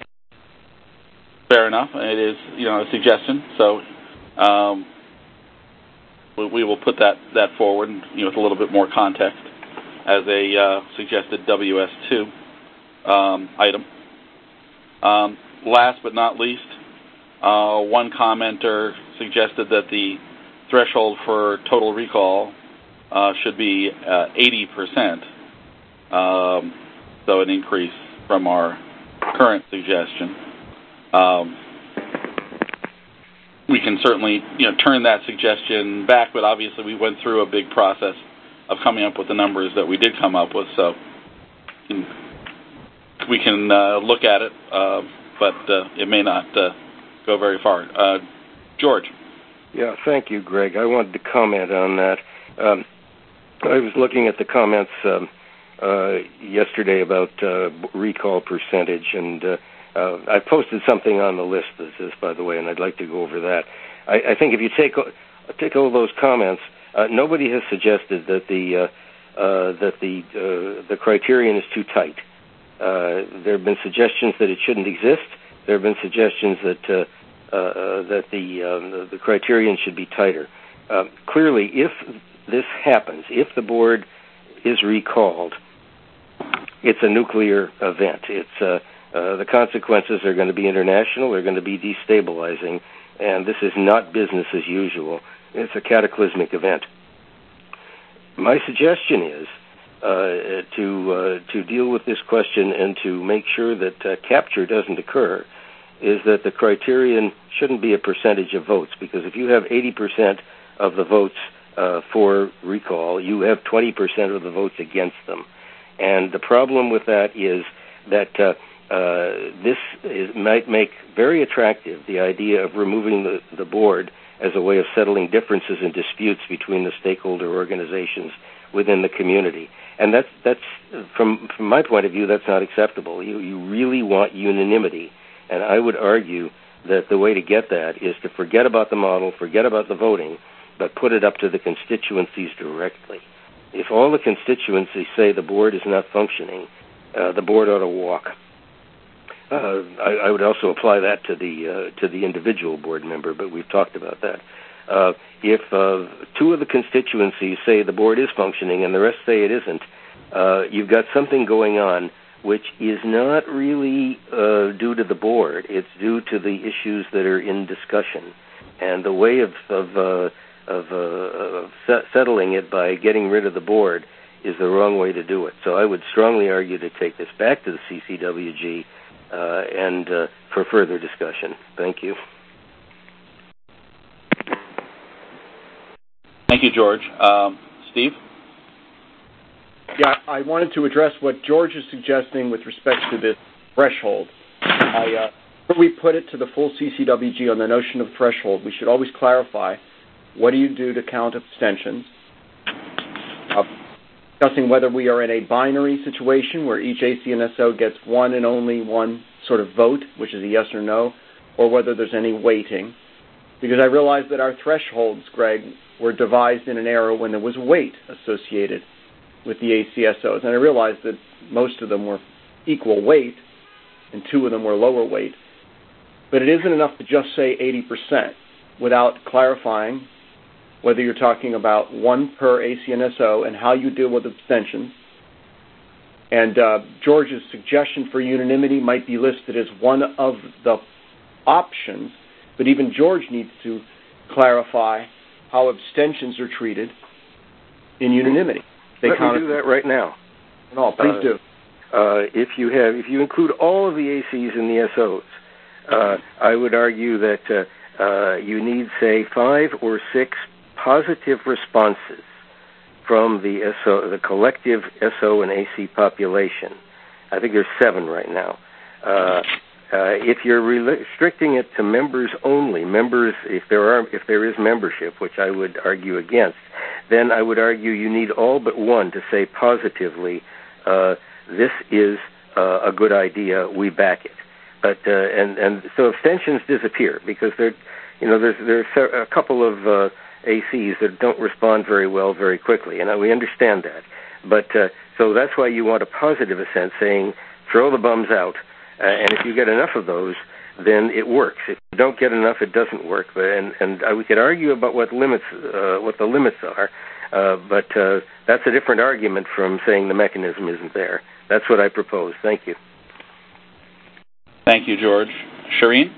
Fair enough. It is, you know, a suggestion. So um, we, we will put that, that forward, you know, with a little bit more context as a uh, suggested W S two um, item. Um, last but not least, uh, one commenter suggested that the threshold for total recall uh, should be uh, eighty percent. Um, so an increase from our current suggestion. Um, we can certainly, you know, turn that suggestion back, but obviously we went through a big process of coming up with the numbers that we did come up with, so we can uh, look at it, uh, but uh, it may not uh, go very far. Uh, George.
Yeah, thank you, Greg. I wanted to comment on that. Um, I was looking at the comments um, uh, yesterday about uh, recall percentage, and uh, uh, I posted something on the list of this, by the way, and I'd like to go over that. I, I think if you take take all those comments, uh, nobody has suggested that the uh, uh, that the uh, the criterion is too tight. Uh, there have been suggestions that it shouldn't exist. There have been suggestions that uh, uh, that the, um, the the criterion should be tighter. Uh, clearly, if this happens, if the board is recalled, it's a nuclear event. It's uh, uh, the consequences are going to be international. They're going to be destabilizing, and this is not business as usual. It's a cataclysmic event. My suggestion is uh, to uh, to deal with this question and to make sure that uh, capture doesn't occur, is that the criterion shouldn't be a percentage of votes, because if you have eighty percent of the votes uh, for recall, you have twenty percent of the votes against them. And the problem with that is that uh, uh, this is, might make very attractive the idea of removing the, the board as a way of settling differences and disputes between the stakeholder organizations within the community. And that's, that's from, from my point of view, that's not acceptable. You, you really want unanimity. And I would argue that the way to get that is to forget about the model, forget about the voting, but put it up to the constituencies directly. If all the constituencies say the board is not functioning, uh, the board ought to walk. Uh, I, I would also apply that to the uh, to the individual board member, but we've talked about that. Uh, if uh, two of the constituencies say the board is functioning and the rest say it isn't, uh, you've got something going on which is not really uh, due to the board. It's due to the issues that are in discussion. And the way of of, uh, of, uh, of set- settling it by getting rid of the board is the wrong way to do it. So I would strongly argue to take this back to the C C W G uh, and uh, for further discussion. Thank you.
Thank you, George. Um, Steve?
Yeah, I wanted to address what George is suggesting with respect to this threshold. I, uh, we put it to the full C C W G on the notion of threshold. We should always clarify, what do you do to count abstentions? Uh, discussing whether we are in a binary situation where each A C N S O gets one and only one sort of vote, which is a yes or no, or whether there's any weighting. because I realized that our thresholds, Greg, were devised in an era when there was weight associated with the A C S Os. And I realized that most of them were equal weight, and two of them were lower weight. But it isn't enough to just say eighty percent without clarifying whether you're talking about one per A C N S O and how you deal with abstentions. And uh, George's suggestion for unanimity might be listed as one of the options, but even George needs to clarify how abstentions are treated in unanimity. They
Let me do that right now.
No, please
uh,
do.
Uh, if you have, if you include all of the A Cs and the S Os, uh, I would argue that uh, uh, you need, say, five or six positive responses from the S O, the collective S O and A C population. I think there's seven right now. Uh, uh, if you're restricting it to members only, members, if there are, if there is membership, which I would argue against, then I would argue you need all but one to say positively, uh, this is uh, a good idea, we back it. But uh, and and so abstentions disappear because there, you know, there's there's a couple of uh, A Cs that don't respond very well very quickly, and we understand that. But uh, so that's why you want a positive assent, saying throw the bums out, uh, and if you get enough of those, then it works. If you don't get enough, it doesn't work. But, and and uh, we could argue about what limits, uh, what the limits are, uh, but uh, that's a different argument from saying the mechanism isn't there. That's what I propose. Thank you.
Thank you, George. Shireen?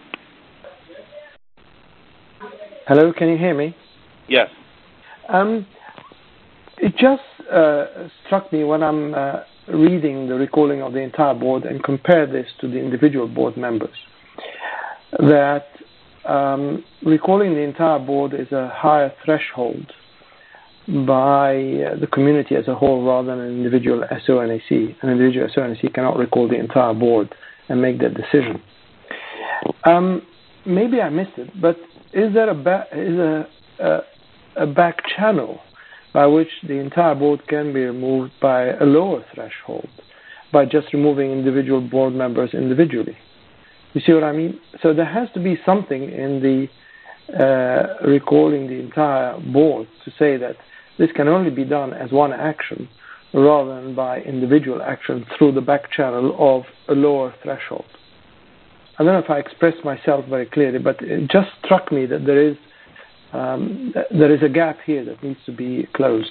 Hello, can you hear me?
Yes.
Um, it just uh, struck me when I'm uh, reading the recalling of the entire board and compare this to the individual board members, that um, recalling the entire board is a higher threshold by uh, the community as a whole rather than an individual S O N A C. An individual S O N A C cannot recall the entire board and make that decision. Um, maybe I missed it, but is there a, ba- is a, a, a back channel by which the entire board can be removed by a lower threshold, by just removing individual board members individually? You see what I mean? So there has to be something in the uh, recalling the entire board to say that this can only be done as one action rather than by individual action through the back channel of a lower threshold. I don't know if I expressed myself very clearly, but it just struck me that there is um, there is a gap here that needs to be closed.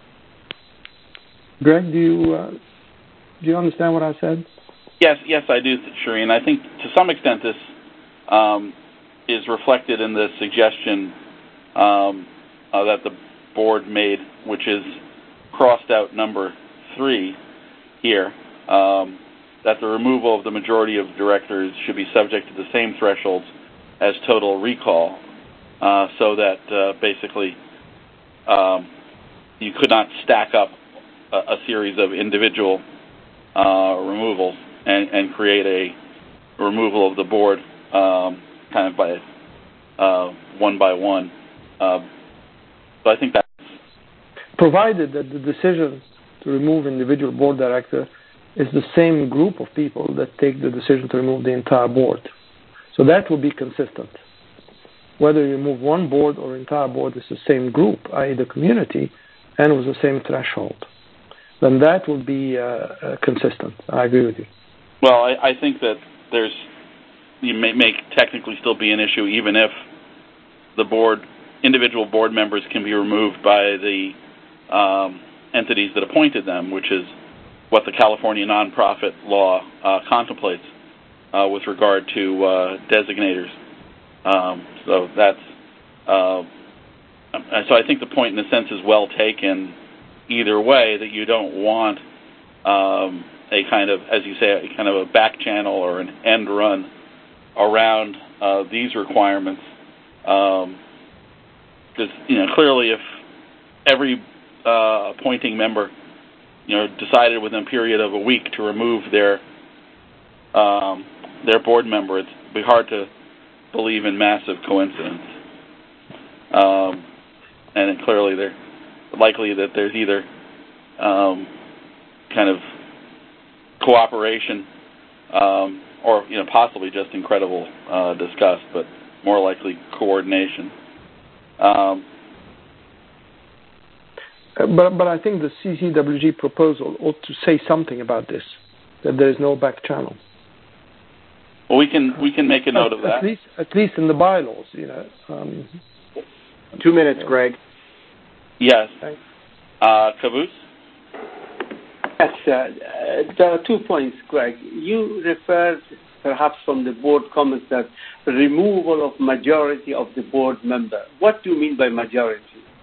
Greg, do you uh, do you understand what I said?
Yes, yes, I do, Shireen. I think to some extent this um, is reflected in the suggestion um, uh, that the board made, which is crossed out number three here, um, that the removal of the majority of directors should be subject to the same thresholds as total recall, uh, so that uh, basically um, you could not stack up a, a series of individual uh, removals and, and create a removal of the board um, kind of by uh, one by one. Uh, so I think that
provided that the decision to remove individual board director is the same group of people that take the decision to remove the entire board. So that will be consistent. Whether you remove one board or entire board is the same group, that is the community, and with the same threshold. Then that will be uh, uh, consistent. I agree with you.
Well, I, I think that there's, you may, may technically still be an issue even if the board, individual board members can be removed by the um, entities that appointed them, which is what the California nonprofit law uh, contemplates uh, with regard to uh, designators. Um, so that's uh, so I think the point, in a sense, is well taken. Either way, that you don't want um, a kind of, as you say, a kind of a back channel or an end run around uh, these requirements. Because um, you know, clearly, if every uh, appointing member, you know, decided within a period of a week to remove their um, their board member, it'd be hard to believe in massive coincidence. Um, and it clearly, they're likely that there's either um, kind of cooperation um, or, you know, possibly just incredible uh, disgust. But more likely coordination. Um,
uh, but but I think the C C W G proposal ought to say something about this, that there is no back channel.
Well, we can we can make a note
at,
of that.
At least at least in the bylaws, you know. Um,
Two minutes, Greg.
Yes. Uh, Caboose?
Yes, uh, there are two points, Greg. You referred, perhaps from the board comments, that removal of majority of the board member. What do you mean by majority?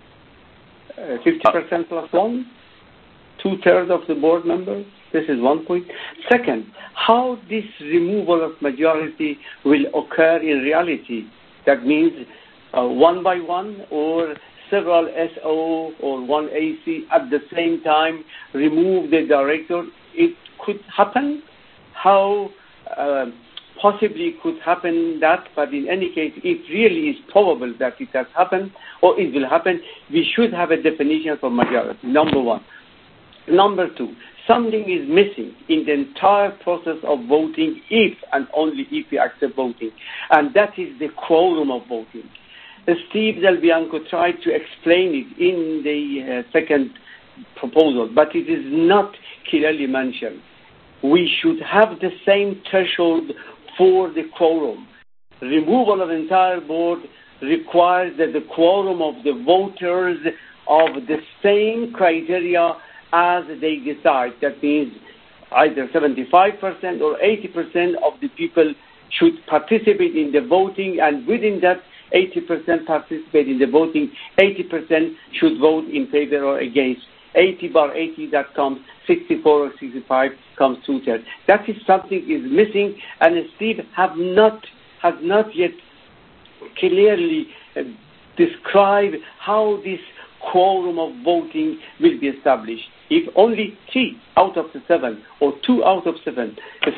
Uh, fifty percent plus one? Two-thirds of the board members? This is one point. Second, how this removal of majority will occur in reality? That means uh, one by one, or several S O or one A C at the same time remove the director. It could happen. How uh, possibly could happen that, but in any case, it really is probable that it has happened or it will happen. We should have a definition for majority, number one. Number two, something is missing in the entire process of voting if and only if we accept voting, and that is the quorum of voting. Steve Del Bianco tried to explain it in the uh, second proposal, but it is not clearly mentioned. We should have the same threshold for the quorum. Removal of the entire board requires that the quorum of the voters of the same criteria as they decide. That means either seventy-five percent or eighty percent of the people should participate in the voting, and within that eighty percent participate in the voting, eighty percent should vote in favor or against. eighty bar eighty, that comes sixty-four or sixty-five, comes two-thirds. That is something is missing, and Steve have not, has not yet clearly uh, described how this quorum of voting will be established. If only three out of the seven or two out of seven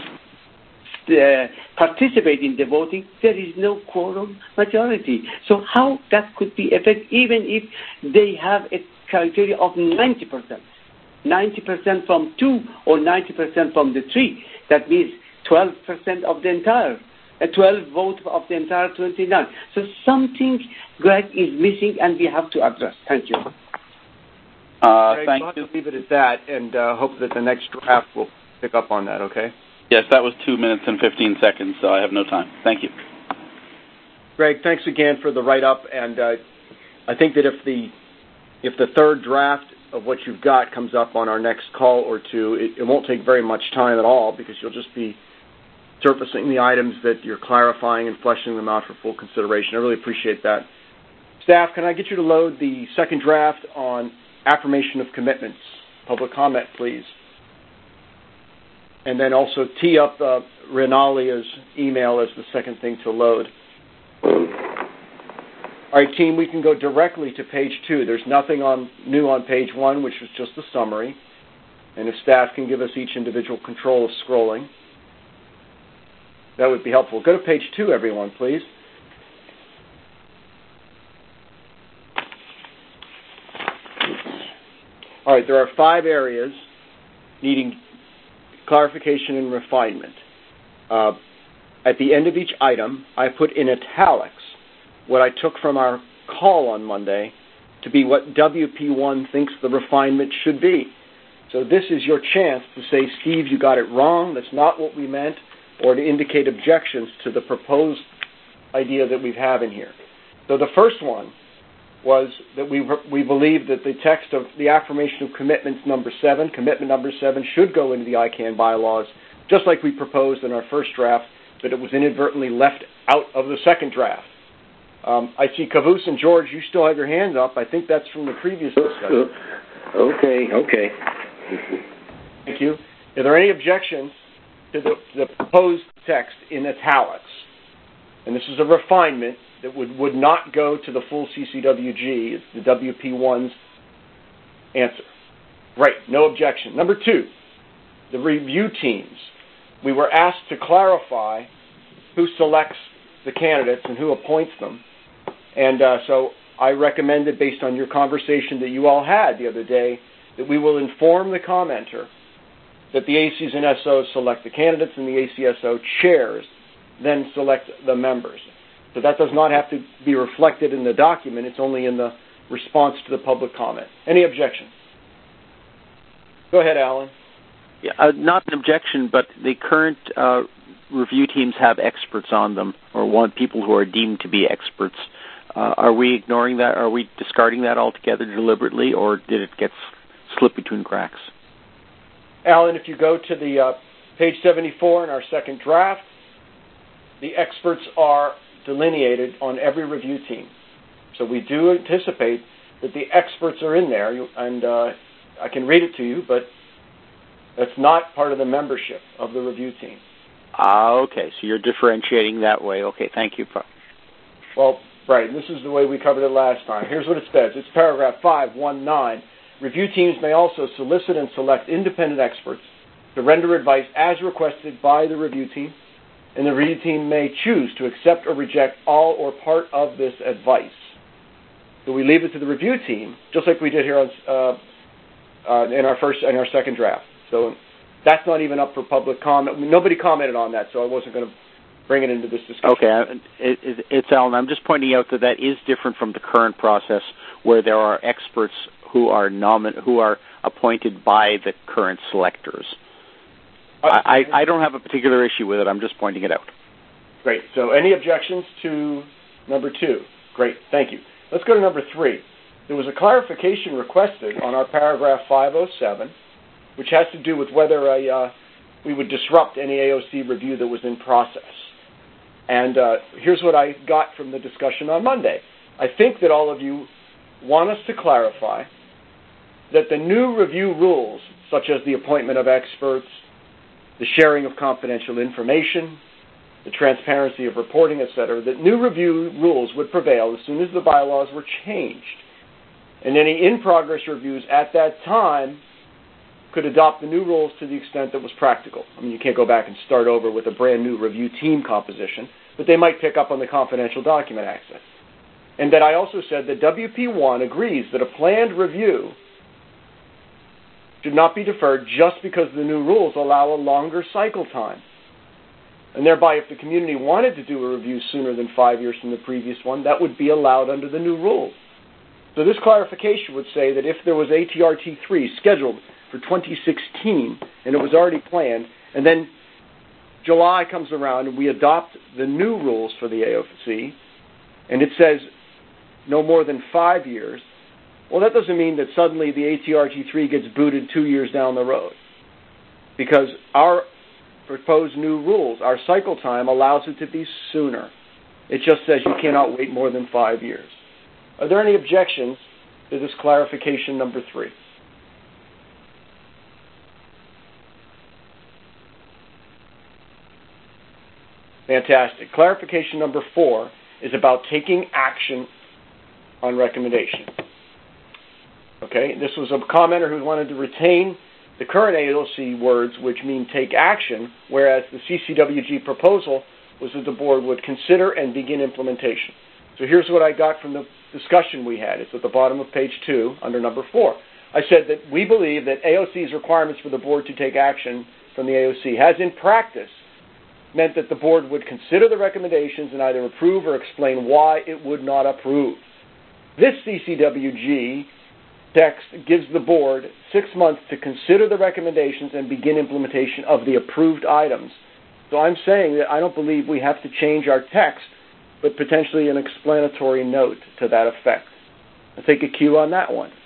Uh, participate in the voting, there is no quorum majority. So how that could be effective, even if they have a criteria of ninety percent, ninety percent from two or ninety percent from the three. That means twelve percent of the entire, uh, twelve votes of the entire twenty-nine. So something, Greg, is missing, and we have to address. Thank you.
Uh,
Greg,
thank
we'll have
you.
to leave it at that, and uh, hope that the next draft will pick up on that. Okay.
Yes, that was two minutes and fifteen seconds, so I have no time. Thank you.
Greg, thanks again for the write-up, and uh, I think that if the if the third draft of what you've got comes up on our next call or two, it, it won't take very much time at all, because you'll just be surfacing the items that you're clarifying and fleshing them out for full consideration. I really appreciate that. Staff, can I get you to load the second draft on affirmation of commitments? Public comment, please. And then also tee up uh, Renalia's email as the second thing to load. All right, team, we can go directly to page two. There's nothing on new on page one, which was just a summary. And if staff can give us each individual control of scrolling, that would be helpful. Go to page two, everyone, please. All right, there are five areas needing clarification and refinement. Uh, at the end of each item, I put in italics what I took from our call on Monday to be what W P one thinks the refinement should be. So this is your chance to say, Steve, you got it wrong, that's not what we meant, or to indicate objections to the proposed idea that we have in here. So the first one was that we we believe that the text of the affirmation of commitments number seven, commitment number seven, should go into the I CANN bylaws, just like we proposed in our first draft, but it was inadvertently left out of the second draft. Um, I see Caboose and George, you still have your hands up. I think that's from the previous discussion.
Okay, okay.
Thank you. Are there any objections to the, the proposed text in italics? And this is a refinement that would, would not go to the full C C W G. It's the W P one's answer. Right, no objection. Number two, the review teams. We were asked to clarify who selects the candidates and who appoints them. And uh, so I recommended, based on your conversation that you all had the other day, that we will inform the commenter that the A Cs and S Os select the candidates and the A C S O chairs then select the members. So that does not have to be reflected in the document. It's only in the response to the public comment. Any objection? Go ahead, Alan.
Yeah, uh, not an objection, but the current uh, review teams have experts on them, or want people who are deemed to be experts. Uh, are we ignoring that? Are we discarding that altogether deliberately, or did it get slip between cracks?
Alan, if you go to the uh, page seventy-four in our second draft, the experts are delineated on every review team. So we do anticipate that the experts are in there, and uh, I can read it to you, but that's not part of the membership of the review team.
Ah, okay. So you're differentiating that way. Okay, thank you.
Well, right. This is the way we covered it last time. Here's what it says. It's paragraph five nineteen. Review teams may also solicit and select independent experts to render advice as requested by the review team, and the review team may choose to accept or reject all or part of this advice. So we leave it to the review team, just like we did here on, uh, uh, in our first and our second draft. So that's not even up for public comment. Nobody commented on that, so I wasn't going to bring it into this discussion.
Okay, it, it, it's Alan. I'm just pointing out that that is different from the current process, where there are experts who are nomin- who are appointed by the current selectors. I, I, I don't have a particular issue with it. I'm just pointing it out.
Great. So any objections to number two? Great. Thank you. Let's go to number three. There was a clarification requested on our paragraph five oh seven, which has to do with whether a, uh, we would disrupt any A O C review that was in process. And uh, here's what I got from the discussion on Monday. I think that all of you want us to clarify that the new review rules, such as the appointment of experts, the sharing of confidential information, the transparency of reporting, et cetera, that new review rules would prevail as soon as the bylaws were changed. And any in-progress reviews at that time could adopt the new rules to the extent that was practical. I mean, you can't go back and start over with a brand new review team composition, but they might pick up on the confidential document access. And that I also said that W P one agrees that a planned review should not be deferred just because the new rules allow a longer cycle time. And thereby, if the community wanted to do a review sooner than five years from the previous one, that would be allowed under the new rules. So this clarification would say that if there was A T R T three scheduled for twenty sixteen and it was already planned, and then July comes around and we adopt the new rules for the A O C, and it says no more than five years, well, that doesn't mean that suddenly the A T R T three gets booted two years down the road. Because our proposed new rules, our cycle time allows it to be sooner. It just says you cannot wait more than five years. Are there any objections to this clarification number three? Fantastic. Clarification number four is about taking action on recommendation. Okay, this was a commenter who wanted to retain the current A O C words, which mean take action, whereas the C C W G proposal was that the board would consider and begin implementation. So here's what I got from the discussion we had. It's at the bottom of page two, under number four. I said that we believe that A O C's requirements for the board to take action from the A O C has, in practice, meant that the board would consider the recommendations and either approve or explain why it would not approve. This C C W G text gives the board six months to consider the recommendations and begin implementation of the approved items. So I'm saying that I don't believe we have to change our text, but potentially an explanatory note to that effect. I'll take a cue on that one.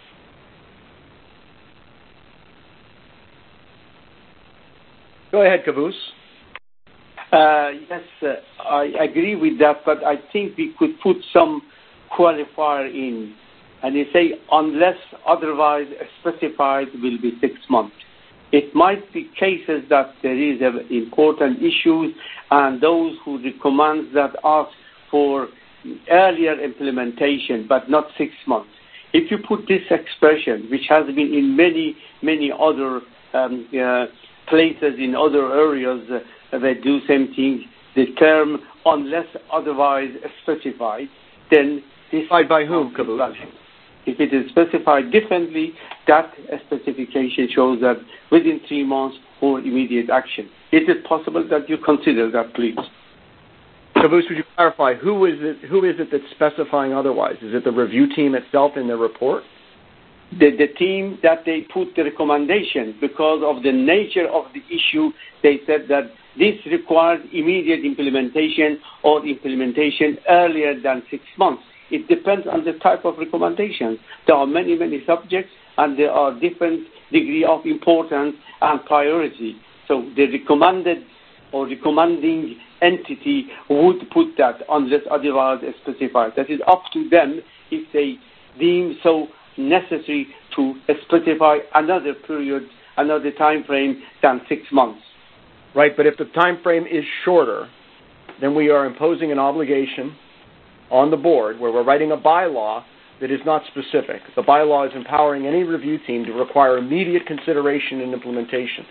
Go ahead, Caboose.
Uh, yes, uh, I agree with that, but I think we could put some qualifier in, and they say unless otherwise specified will be six months. It might be cases that there is important issues, and those who recommend that ask for earlier implementation, but not six months. If you put this expression, which has been in many, many other um, uh, places in other areas, uh, they do same thing, the term unless otherwise specified, then this...
By, by whom, Caboose?
If it is specified differently, that specification shows that within three months or immediate action. Is it possible that you consider that, please?
Caboose, would you clarify, who is it, who is it that's specifying otherwise? Is it the review team itself in the report?
The, the team that they put the recommendation, because of the nature of the issue, they said that this requires immediate implementation or implementation earlier than six months. It depends on the type of recommendation. There are many, many subjects, and there are different degree of importance and priority. So the recommended or recommending entity would put that unless otherwise specified. That is up to them if they deem so necessary to specify another period, another time frame than six months.
Right, but if the time frame is shorter, then we are imposing an obligation on the board where we're writing a bylaw that is not specific. The bylaw is empowering any review team to require immediate consideration and implementation.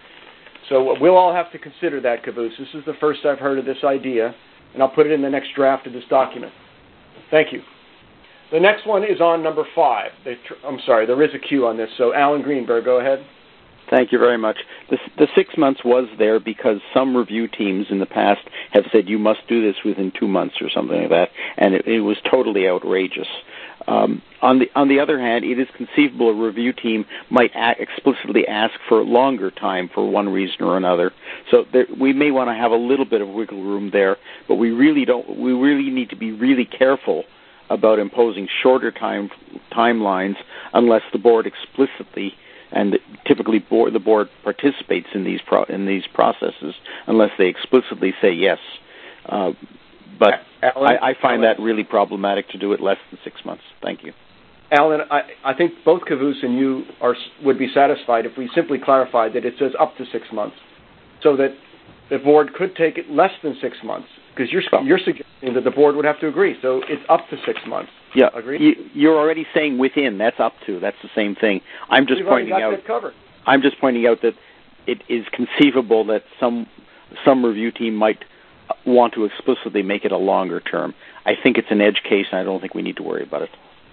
So we'll all have to consider that, Caboose. This is the first I've heard of this idea, and I'll put it in the next draft of this document. Thank you. The next one is on number five. I'm sorry, there is a queue on this, so Alan Greenberg, go ahead.
Thank you very much. The, the six months was there because some review teams in the past have said you must do this within two months or something like that, and it, it was totally outrageous. Um, on the on the other hand, it is conceivable a review team might act, explicitly ask for longer time for one reason or another. So there, we may want to have a little bit of wiggle room there, but we really don't. We really need to be really careful about imposing shorter time timelines unless the board explicitly, and typically board, the board participates in these pro, in these processes unless they explicitly say yes. Uh, but Alan, I, I find Alan, that really problematic to do it less than six months. Thank you.
Alan, I, I think both Caboose and you are would be satisfied if we simply clarified that it says up to six months, so that the board could take it less than six months. Because you're you're suggesting that the board would have to agree, so it's up to six months.
Yeah,
agree.
You, you're already saying within. That's up to. That's the same thing. I'm just
We've
pointing
got
out.
That covered.
I'm just pointing out that it is conceivable that some some review team might want to explicitly make it a longer term. I think it's an edge case, and I don't think we need to worry about it.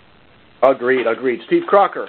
Agreed. Agreed. Steve Crocker.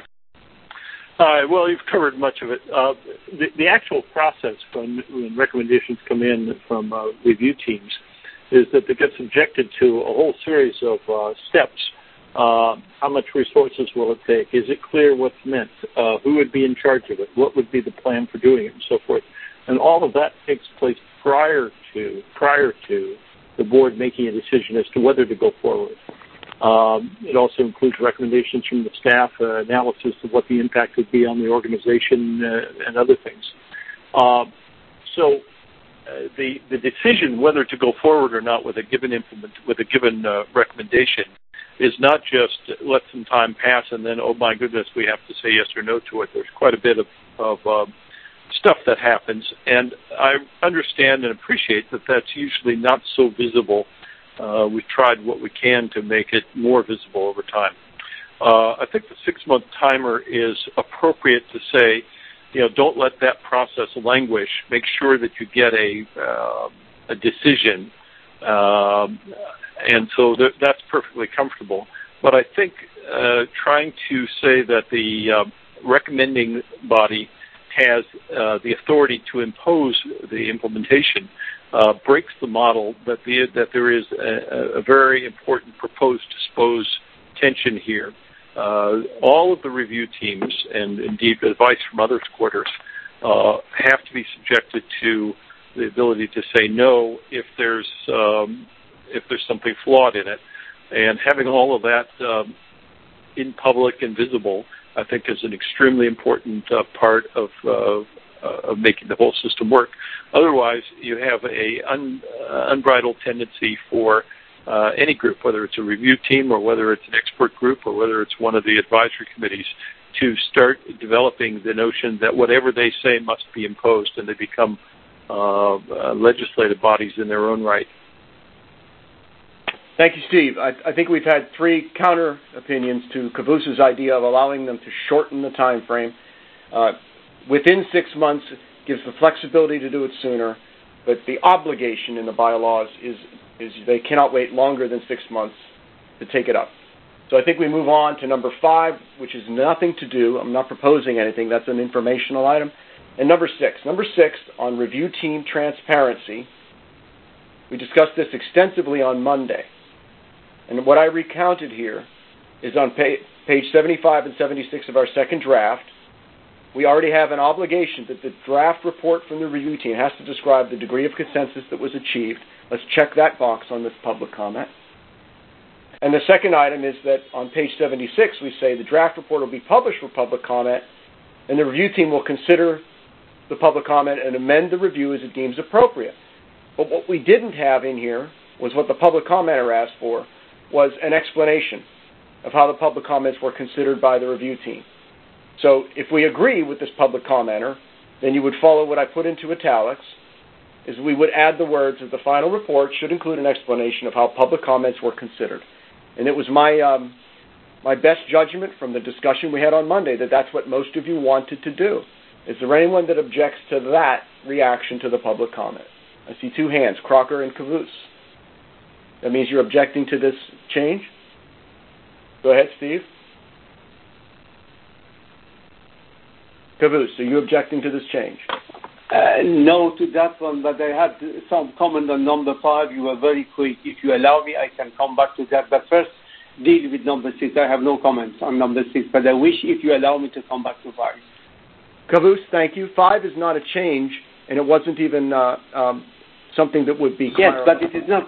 Hi. Uh, well, you've covered much of it. Uh, the, the actual process when, when recommendations come in from uh, review teams is that they get subjected to a whole series of uh, steps. Uh, how much resources will it take? Is it clear what's meant? Uh, who would be in charge of it? What would be the plan for doing it, and so forth? And all of that takes place prior to prior to the board making a decision as to whether to go forward. Um, it also includes recommendations from the staff, uh, analysis of what the impact would be on the organization, uh, and other things. Uh, so. Uh, the the decision whether to go forward or not with a given implement with a given uh, recommendation is not just let some time pass and then, oh my goodness, we have to say yes or no to it. There's quite a bit of, of uh, stuff that happens, and I understand and appreciate that that's usually not so visible. Uh, we've tried what we can to make it more visible over time. Uh, I think the six-month timer is appropriate to say, you know, don't let that process languish. Make sure that you get a uh, a decision, um, and so th- that's perfectly comfortable. But I think uh, trying to say that the uh, recommending body has uh, the authority to impose the implementation uh, breaks the model that the that there is a, a very important propose-dispose tension here. Uh, all of the review teams, and indeed advice from other quarters, uh, have to be subjected to the ability to say no if there's um, if there's something flawed in it. And having all of that um, in public and visible, I think, is an extremely important uh, part of uh, of making the whole system work. Otherwise, you have a un, uh, unbridled tendency for Uh, any group, whether it's a review team or whether it's an expert group or whether it's one of the advisory committees, to start developing the notion that whatever they say must be imposed, and they become uh, uh, legislative bodies in their own right.
Thank you, Steve. I, I think we've had three counter opinions to Caboose's idea of allowing them to shorten the time frame. Uh, within six months gives the flexibility to do it sooner, but the obligation in the bylaws is is they cannot wait longer than six months to take it up. So I think we move on to number five, which is nothing to do. I'm not proposing anything. That's an informational item. And number six. Number six, on review team transparency, We discussed this extensively on Monday. And what I recounted here is on page, page seventy-five and seventy-six of our second draft. We already have an obligation that the draft report from the review team has to describe the degree of consensus that was achieved. Let's check that box on this public comment. And the second item is that on page seventy-six, we say the draft report will be published for public comment, and the review team will consider the public comment and amend the review as it deems appropriate. But what we didn't have in here was what the public commenter asked for, was an explanation of how the public comments were considered by the review team. So if we agree with this public commenter, then you would follow what I put into italics, is we would add the words that the final report should include an explanation of how public comments were considered. And it was my um, my best judgment from the discussion we had on Monday that that's what most of you wanted to do. Is there anyone that objects to that reaction to the public comment? I see two hands, Crocker and Caboose. That means you're objecting to this change? Go ahead, Steve. Caboose, are you objecting to this change?
Uh, no to that one, but I had some comment on number five. You were very quick. If you allow me, I can come back to that. But first, deal with number six. I have no comments on number six, but I wish if you allow me to come back to five.
Caboose, thank you. Five is not a change, and it wasn't even uh, um, something that would be
Yes,
clarified.
but it is not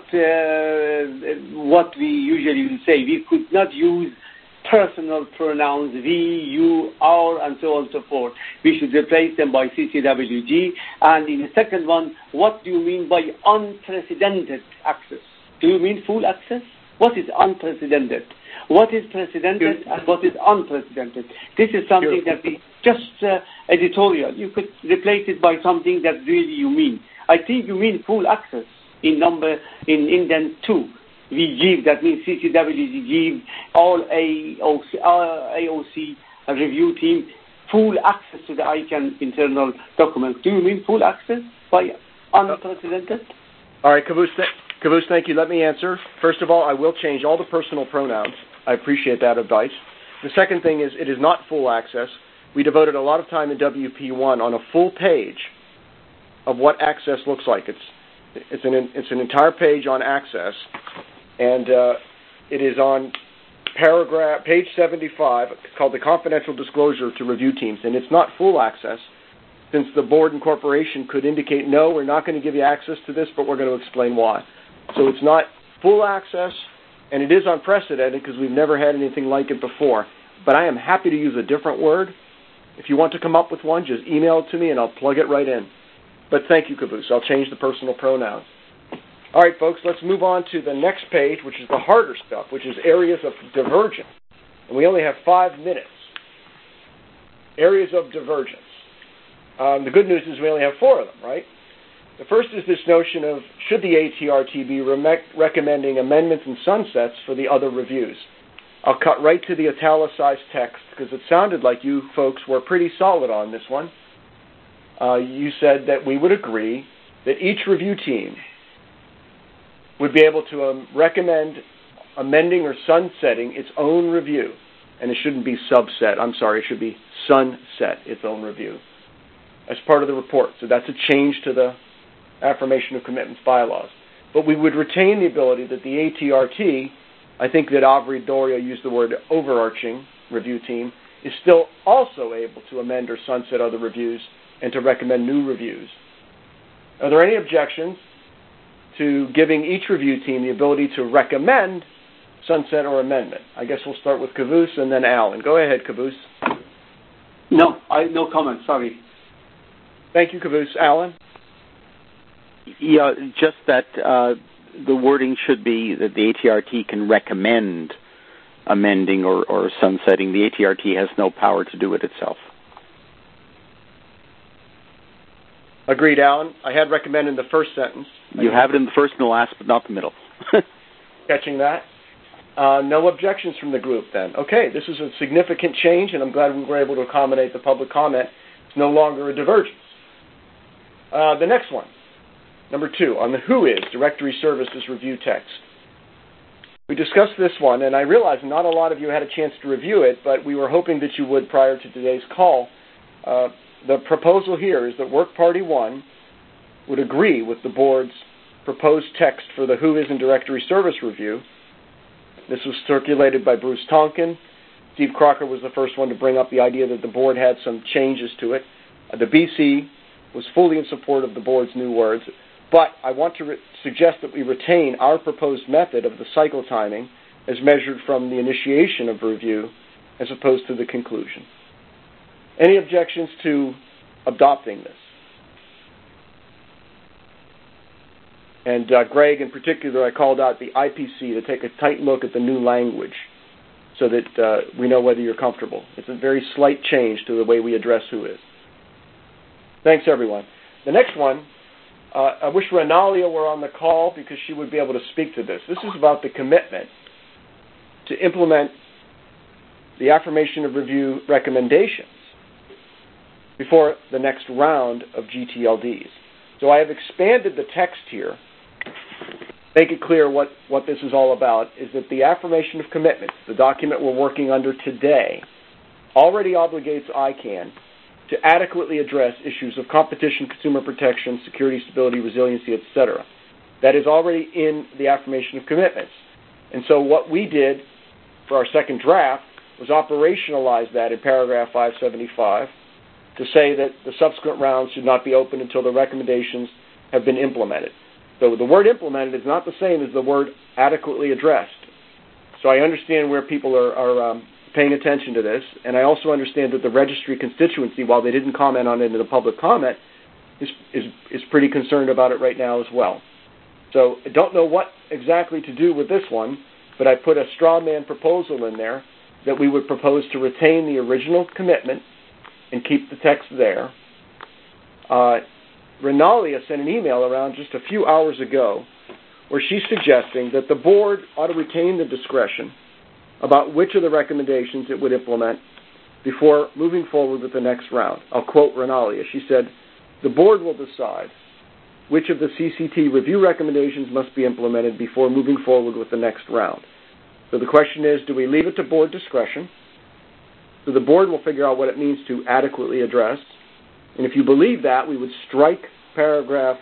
uh, what we usually say. We could not use personal pronouns, we, you, our, and so on and so forth. We should replace them by C C W G. And in the second one, what do you mean by unprecedented access? Do you mean full access? What is unprecedented? What is precedented and what is unprecedented? This is something that we just uh, editorial. You could replace it by something that really you mean. I think you mean full access in number in indent two. We give, that means C C W G give all A O C, uh, A O C a review team full access to the I CANN internal documents. Do you mean full access by unprecedented?
All right, Caboose, th- Caboose, thank you. Let me answer. First of all, I will change all the personal pronouns. I appreciate that advice. The second thing is it is not full access. We devoted a lot of time in W P one on a full page of what access looks like. It's it's an it's an entire page on access, and uh, it is on paragraph page seventy-five. It's called the confidential disclosure to review teams, and it's not full access, since the board and corporation could indicate, no, we're not going to give you access to this, but we're going to explain why. So it's not full access, and it is unprecedented because we've never had anything like it before. But I am happy to use a different word. If you want to come up with one, just email it to me, and I'll plug it right in. But thank you, Caboose. I'll change the personal pronouns. All right, folks, let's move on to the next page, which is the harder stuff, which is areas of divergence. And we only have five minutes. Areas of divergence. Um, the good news is we only have four of them, right? The first is this notion of should the A T R T be re- recommending amendments and sunsets for the other reviews. I'll cut right to the italicized text because it sounded like you folks were pretty solid on this one. Uh, you said that we would agree that each review team would be able to um, recommend amending or sunsetting its own review. And it shouldn't be subset. I'm sorry, it should be sunset its own review as part of the report. So that's a change to the affirmation of commitments bylaws. But we would retain the ability that the A T R T, I think that Avri Doria used the word overarching review team, is still also able to amend or sunset other reviews and to recommend new reviews. Are there any objections to giving each review team the ability to recommend sunset or amendment? I guess we'll start with Caboose and then Alan. Go ahead, Caboose.
No, I no comment, sorry.
Thank you, Caboose. Alan?
Yeah, just that uh, the wording should be that the A T R T can recommend amending or, or sunsetting. The A T R T has no power to do it itself.
Agreed, Alan. I had recommend in the first sentence.
You have it in the first and the last, but not the middle.
Catching that? Uh, no objections from the group then. Okay, this is a significant change, and I'm glad we were able to accommodate the public comment. It's no longer a divergence. Uh, the next one, number two, on the Who Is Directory Services Review text. We discussed this one, and I realize not a lot of you had a chance to review it, but we were hoping that you would prior to today's call. Uh, the proposal here is that Work Party one would agree with the board's proposed text for the Who Isn't Directory Service Review. This was circulated by Bruce Tonkin. Steve Crocker was the first one to bring up the idea that the board had some changes to it. Uh, the B C was fully in support of the board's new words, but I want to re- suggest that we retain our proposed method of the cycle timing as measured from the initiation of review as opposed to the conclusion. Any objections to adopting this? And uh, Greg, in particular, I called out the I P C to take a tight look at the new language so that uh, we know whether you're comfortable. It's a very slight change to the way we address who is. Thanks, everyone. The next one, uh, I wish Renalia were on the call because she would be able to speak to this. This is about the commitment to implement the affirmation of review recommendations before the next round of G T L Ds. So I have expanded the text here, make it clear what, what this is all about, is that the affirmation of commitments, the document we're working under today, already obligates I CANN to adequately address issues of competition, consumer protection, security, stability, resiliency, et cetera. That is already in the affirmation of commitments. And so what we did for our second draft was operationalize that in paragraph five seventy-five to say that the subsequent rounds should not be open until the recommendations have been implemented. So the word implemented is not the same as the word adequately addressed. So I understand where people are, are um, paying attention to this, and I also understand that the registry constituency, while they didn't comment on it in the public comment, is, is, is pretty concerned about it right now as well. So I don't know what exactly to do with this one, but I put a straw man proposal in there that we would propose to retain the original commitment and keep the text there. Uh, Renalia sent an email around just a few hours ago where she's suggesting that the board ought to retain the discretion about which of the recommendations it would implement before moving forward with the next round. I'll quote Renalia. She said, "The board will decide which of the C C T review recommendations must be implemented before moving forward with the next round." So the question is, do we leave it to board discretion? So the board will figure out what it means to adequately address. And if you believe that, we would strike paragraph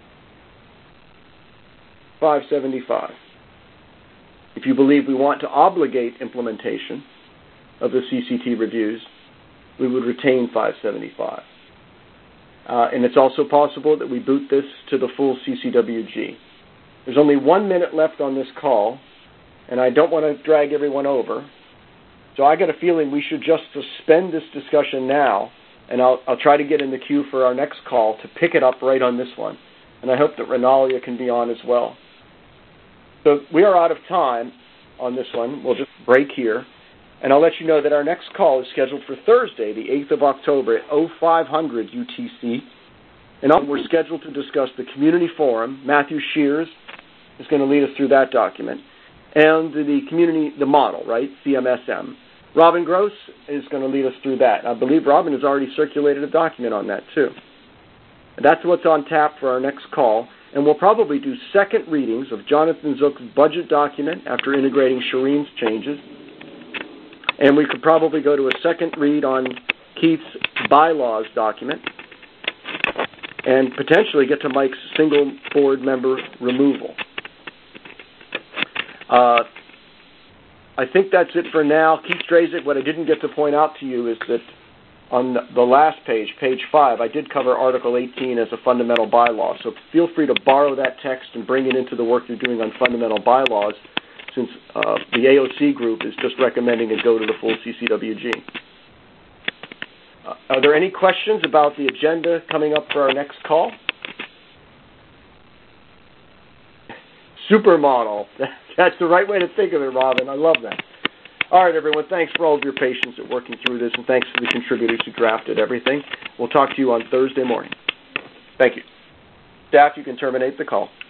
five seventy-five. If you believe we want to obligate implementation of the C C T reviews, we would retain five seventy-five. Uh, and it's also possible that we boot this to the full C C W G. There's only one minute left on this call, and I don't want to drag everyone over. So I got a feeling we should just suspend this discussion now, and I'll, I'll try to get in the queue for our next call to pick it up right on this one. And I hope that Renalia can be on as well. So we are out of time on this one. We'll just break here. And I'll let you know that our next call is scheduled for Thursday, the eighth of October at oh five hundred U T C. And we're scheduled to discuss the community forum. Matthew Shears is going to lead us through that document. And the community, the model, right, C M S M. Robin Gross is going to lead us through that. I believe Robin has already circulated a document on that, too. And that's what's on tap for our next call. And we'll probably do second readings of Jonathan Zook's budget document after integrating Shireen's changes. And we could probably go to a second read on Keith's bylaws document and potentially get to Mike's single board member removal. Uh, I think that's it for now. Keith Drazik, what I didn't get to point out to you is that on the last page, page five, I did cover Article eighteen as a fundamental bylaw. So feel free to borrow that text and bring it into the work you're doing on fundamental bylaws, since uh, the A O C group is just recommending it go to the full C C W G. Uh, are there any questions about the agenda coming up for our next call? Supermodel. That's the right way to think of it, Robin. I love that. All right, everyone. Thanks for all of your patience at working through this, and thanks to the contributors who drafted everything. We'll talk to you on Thursday morning. Thank you. Staff, you can terminate the call.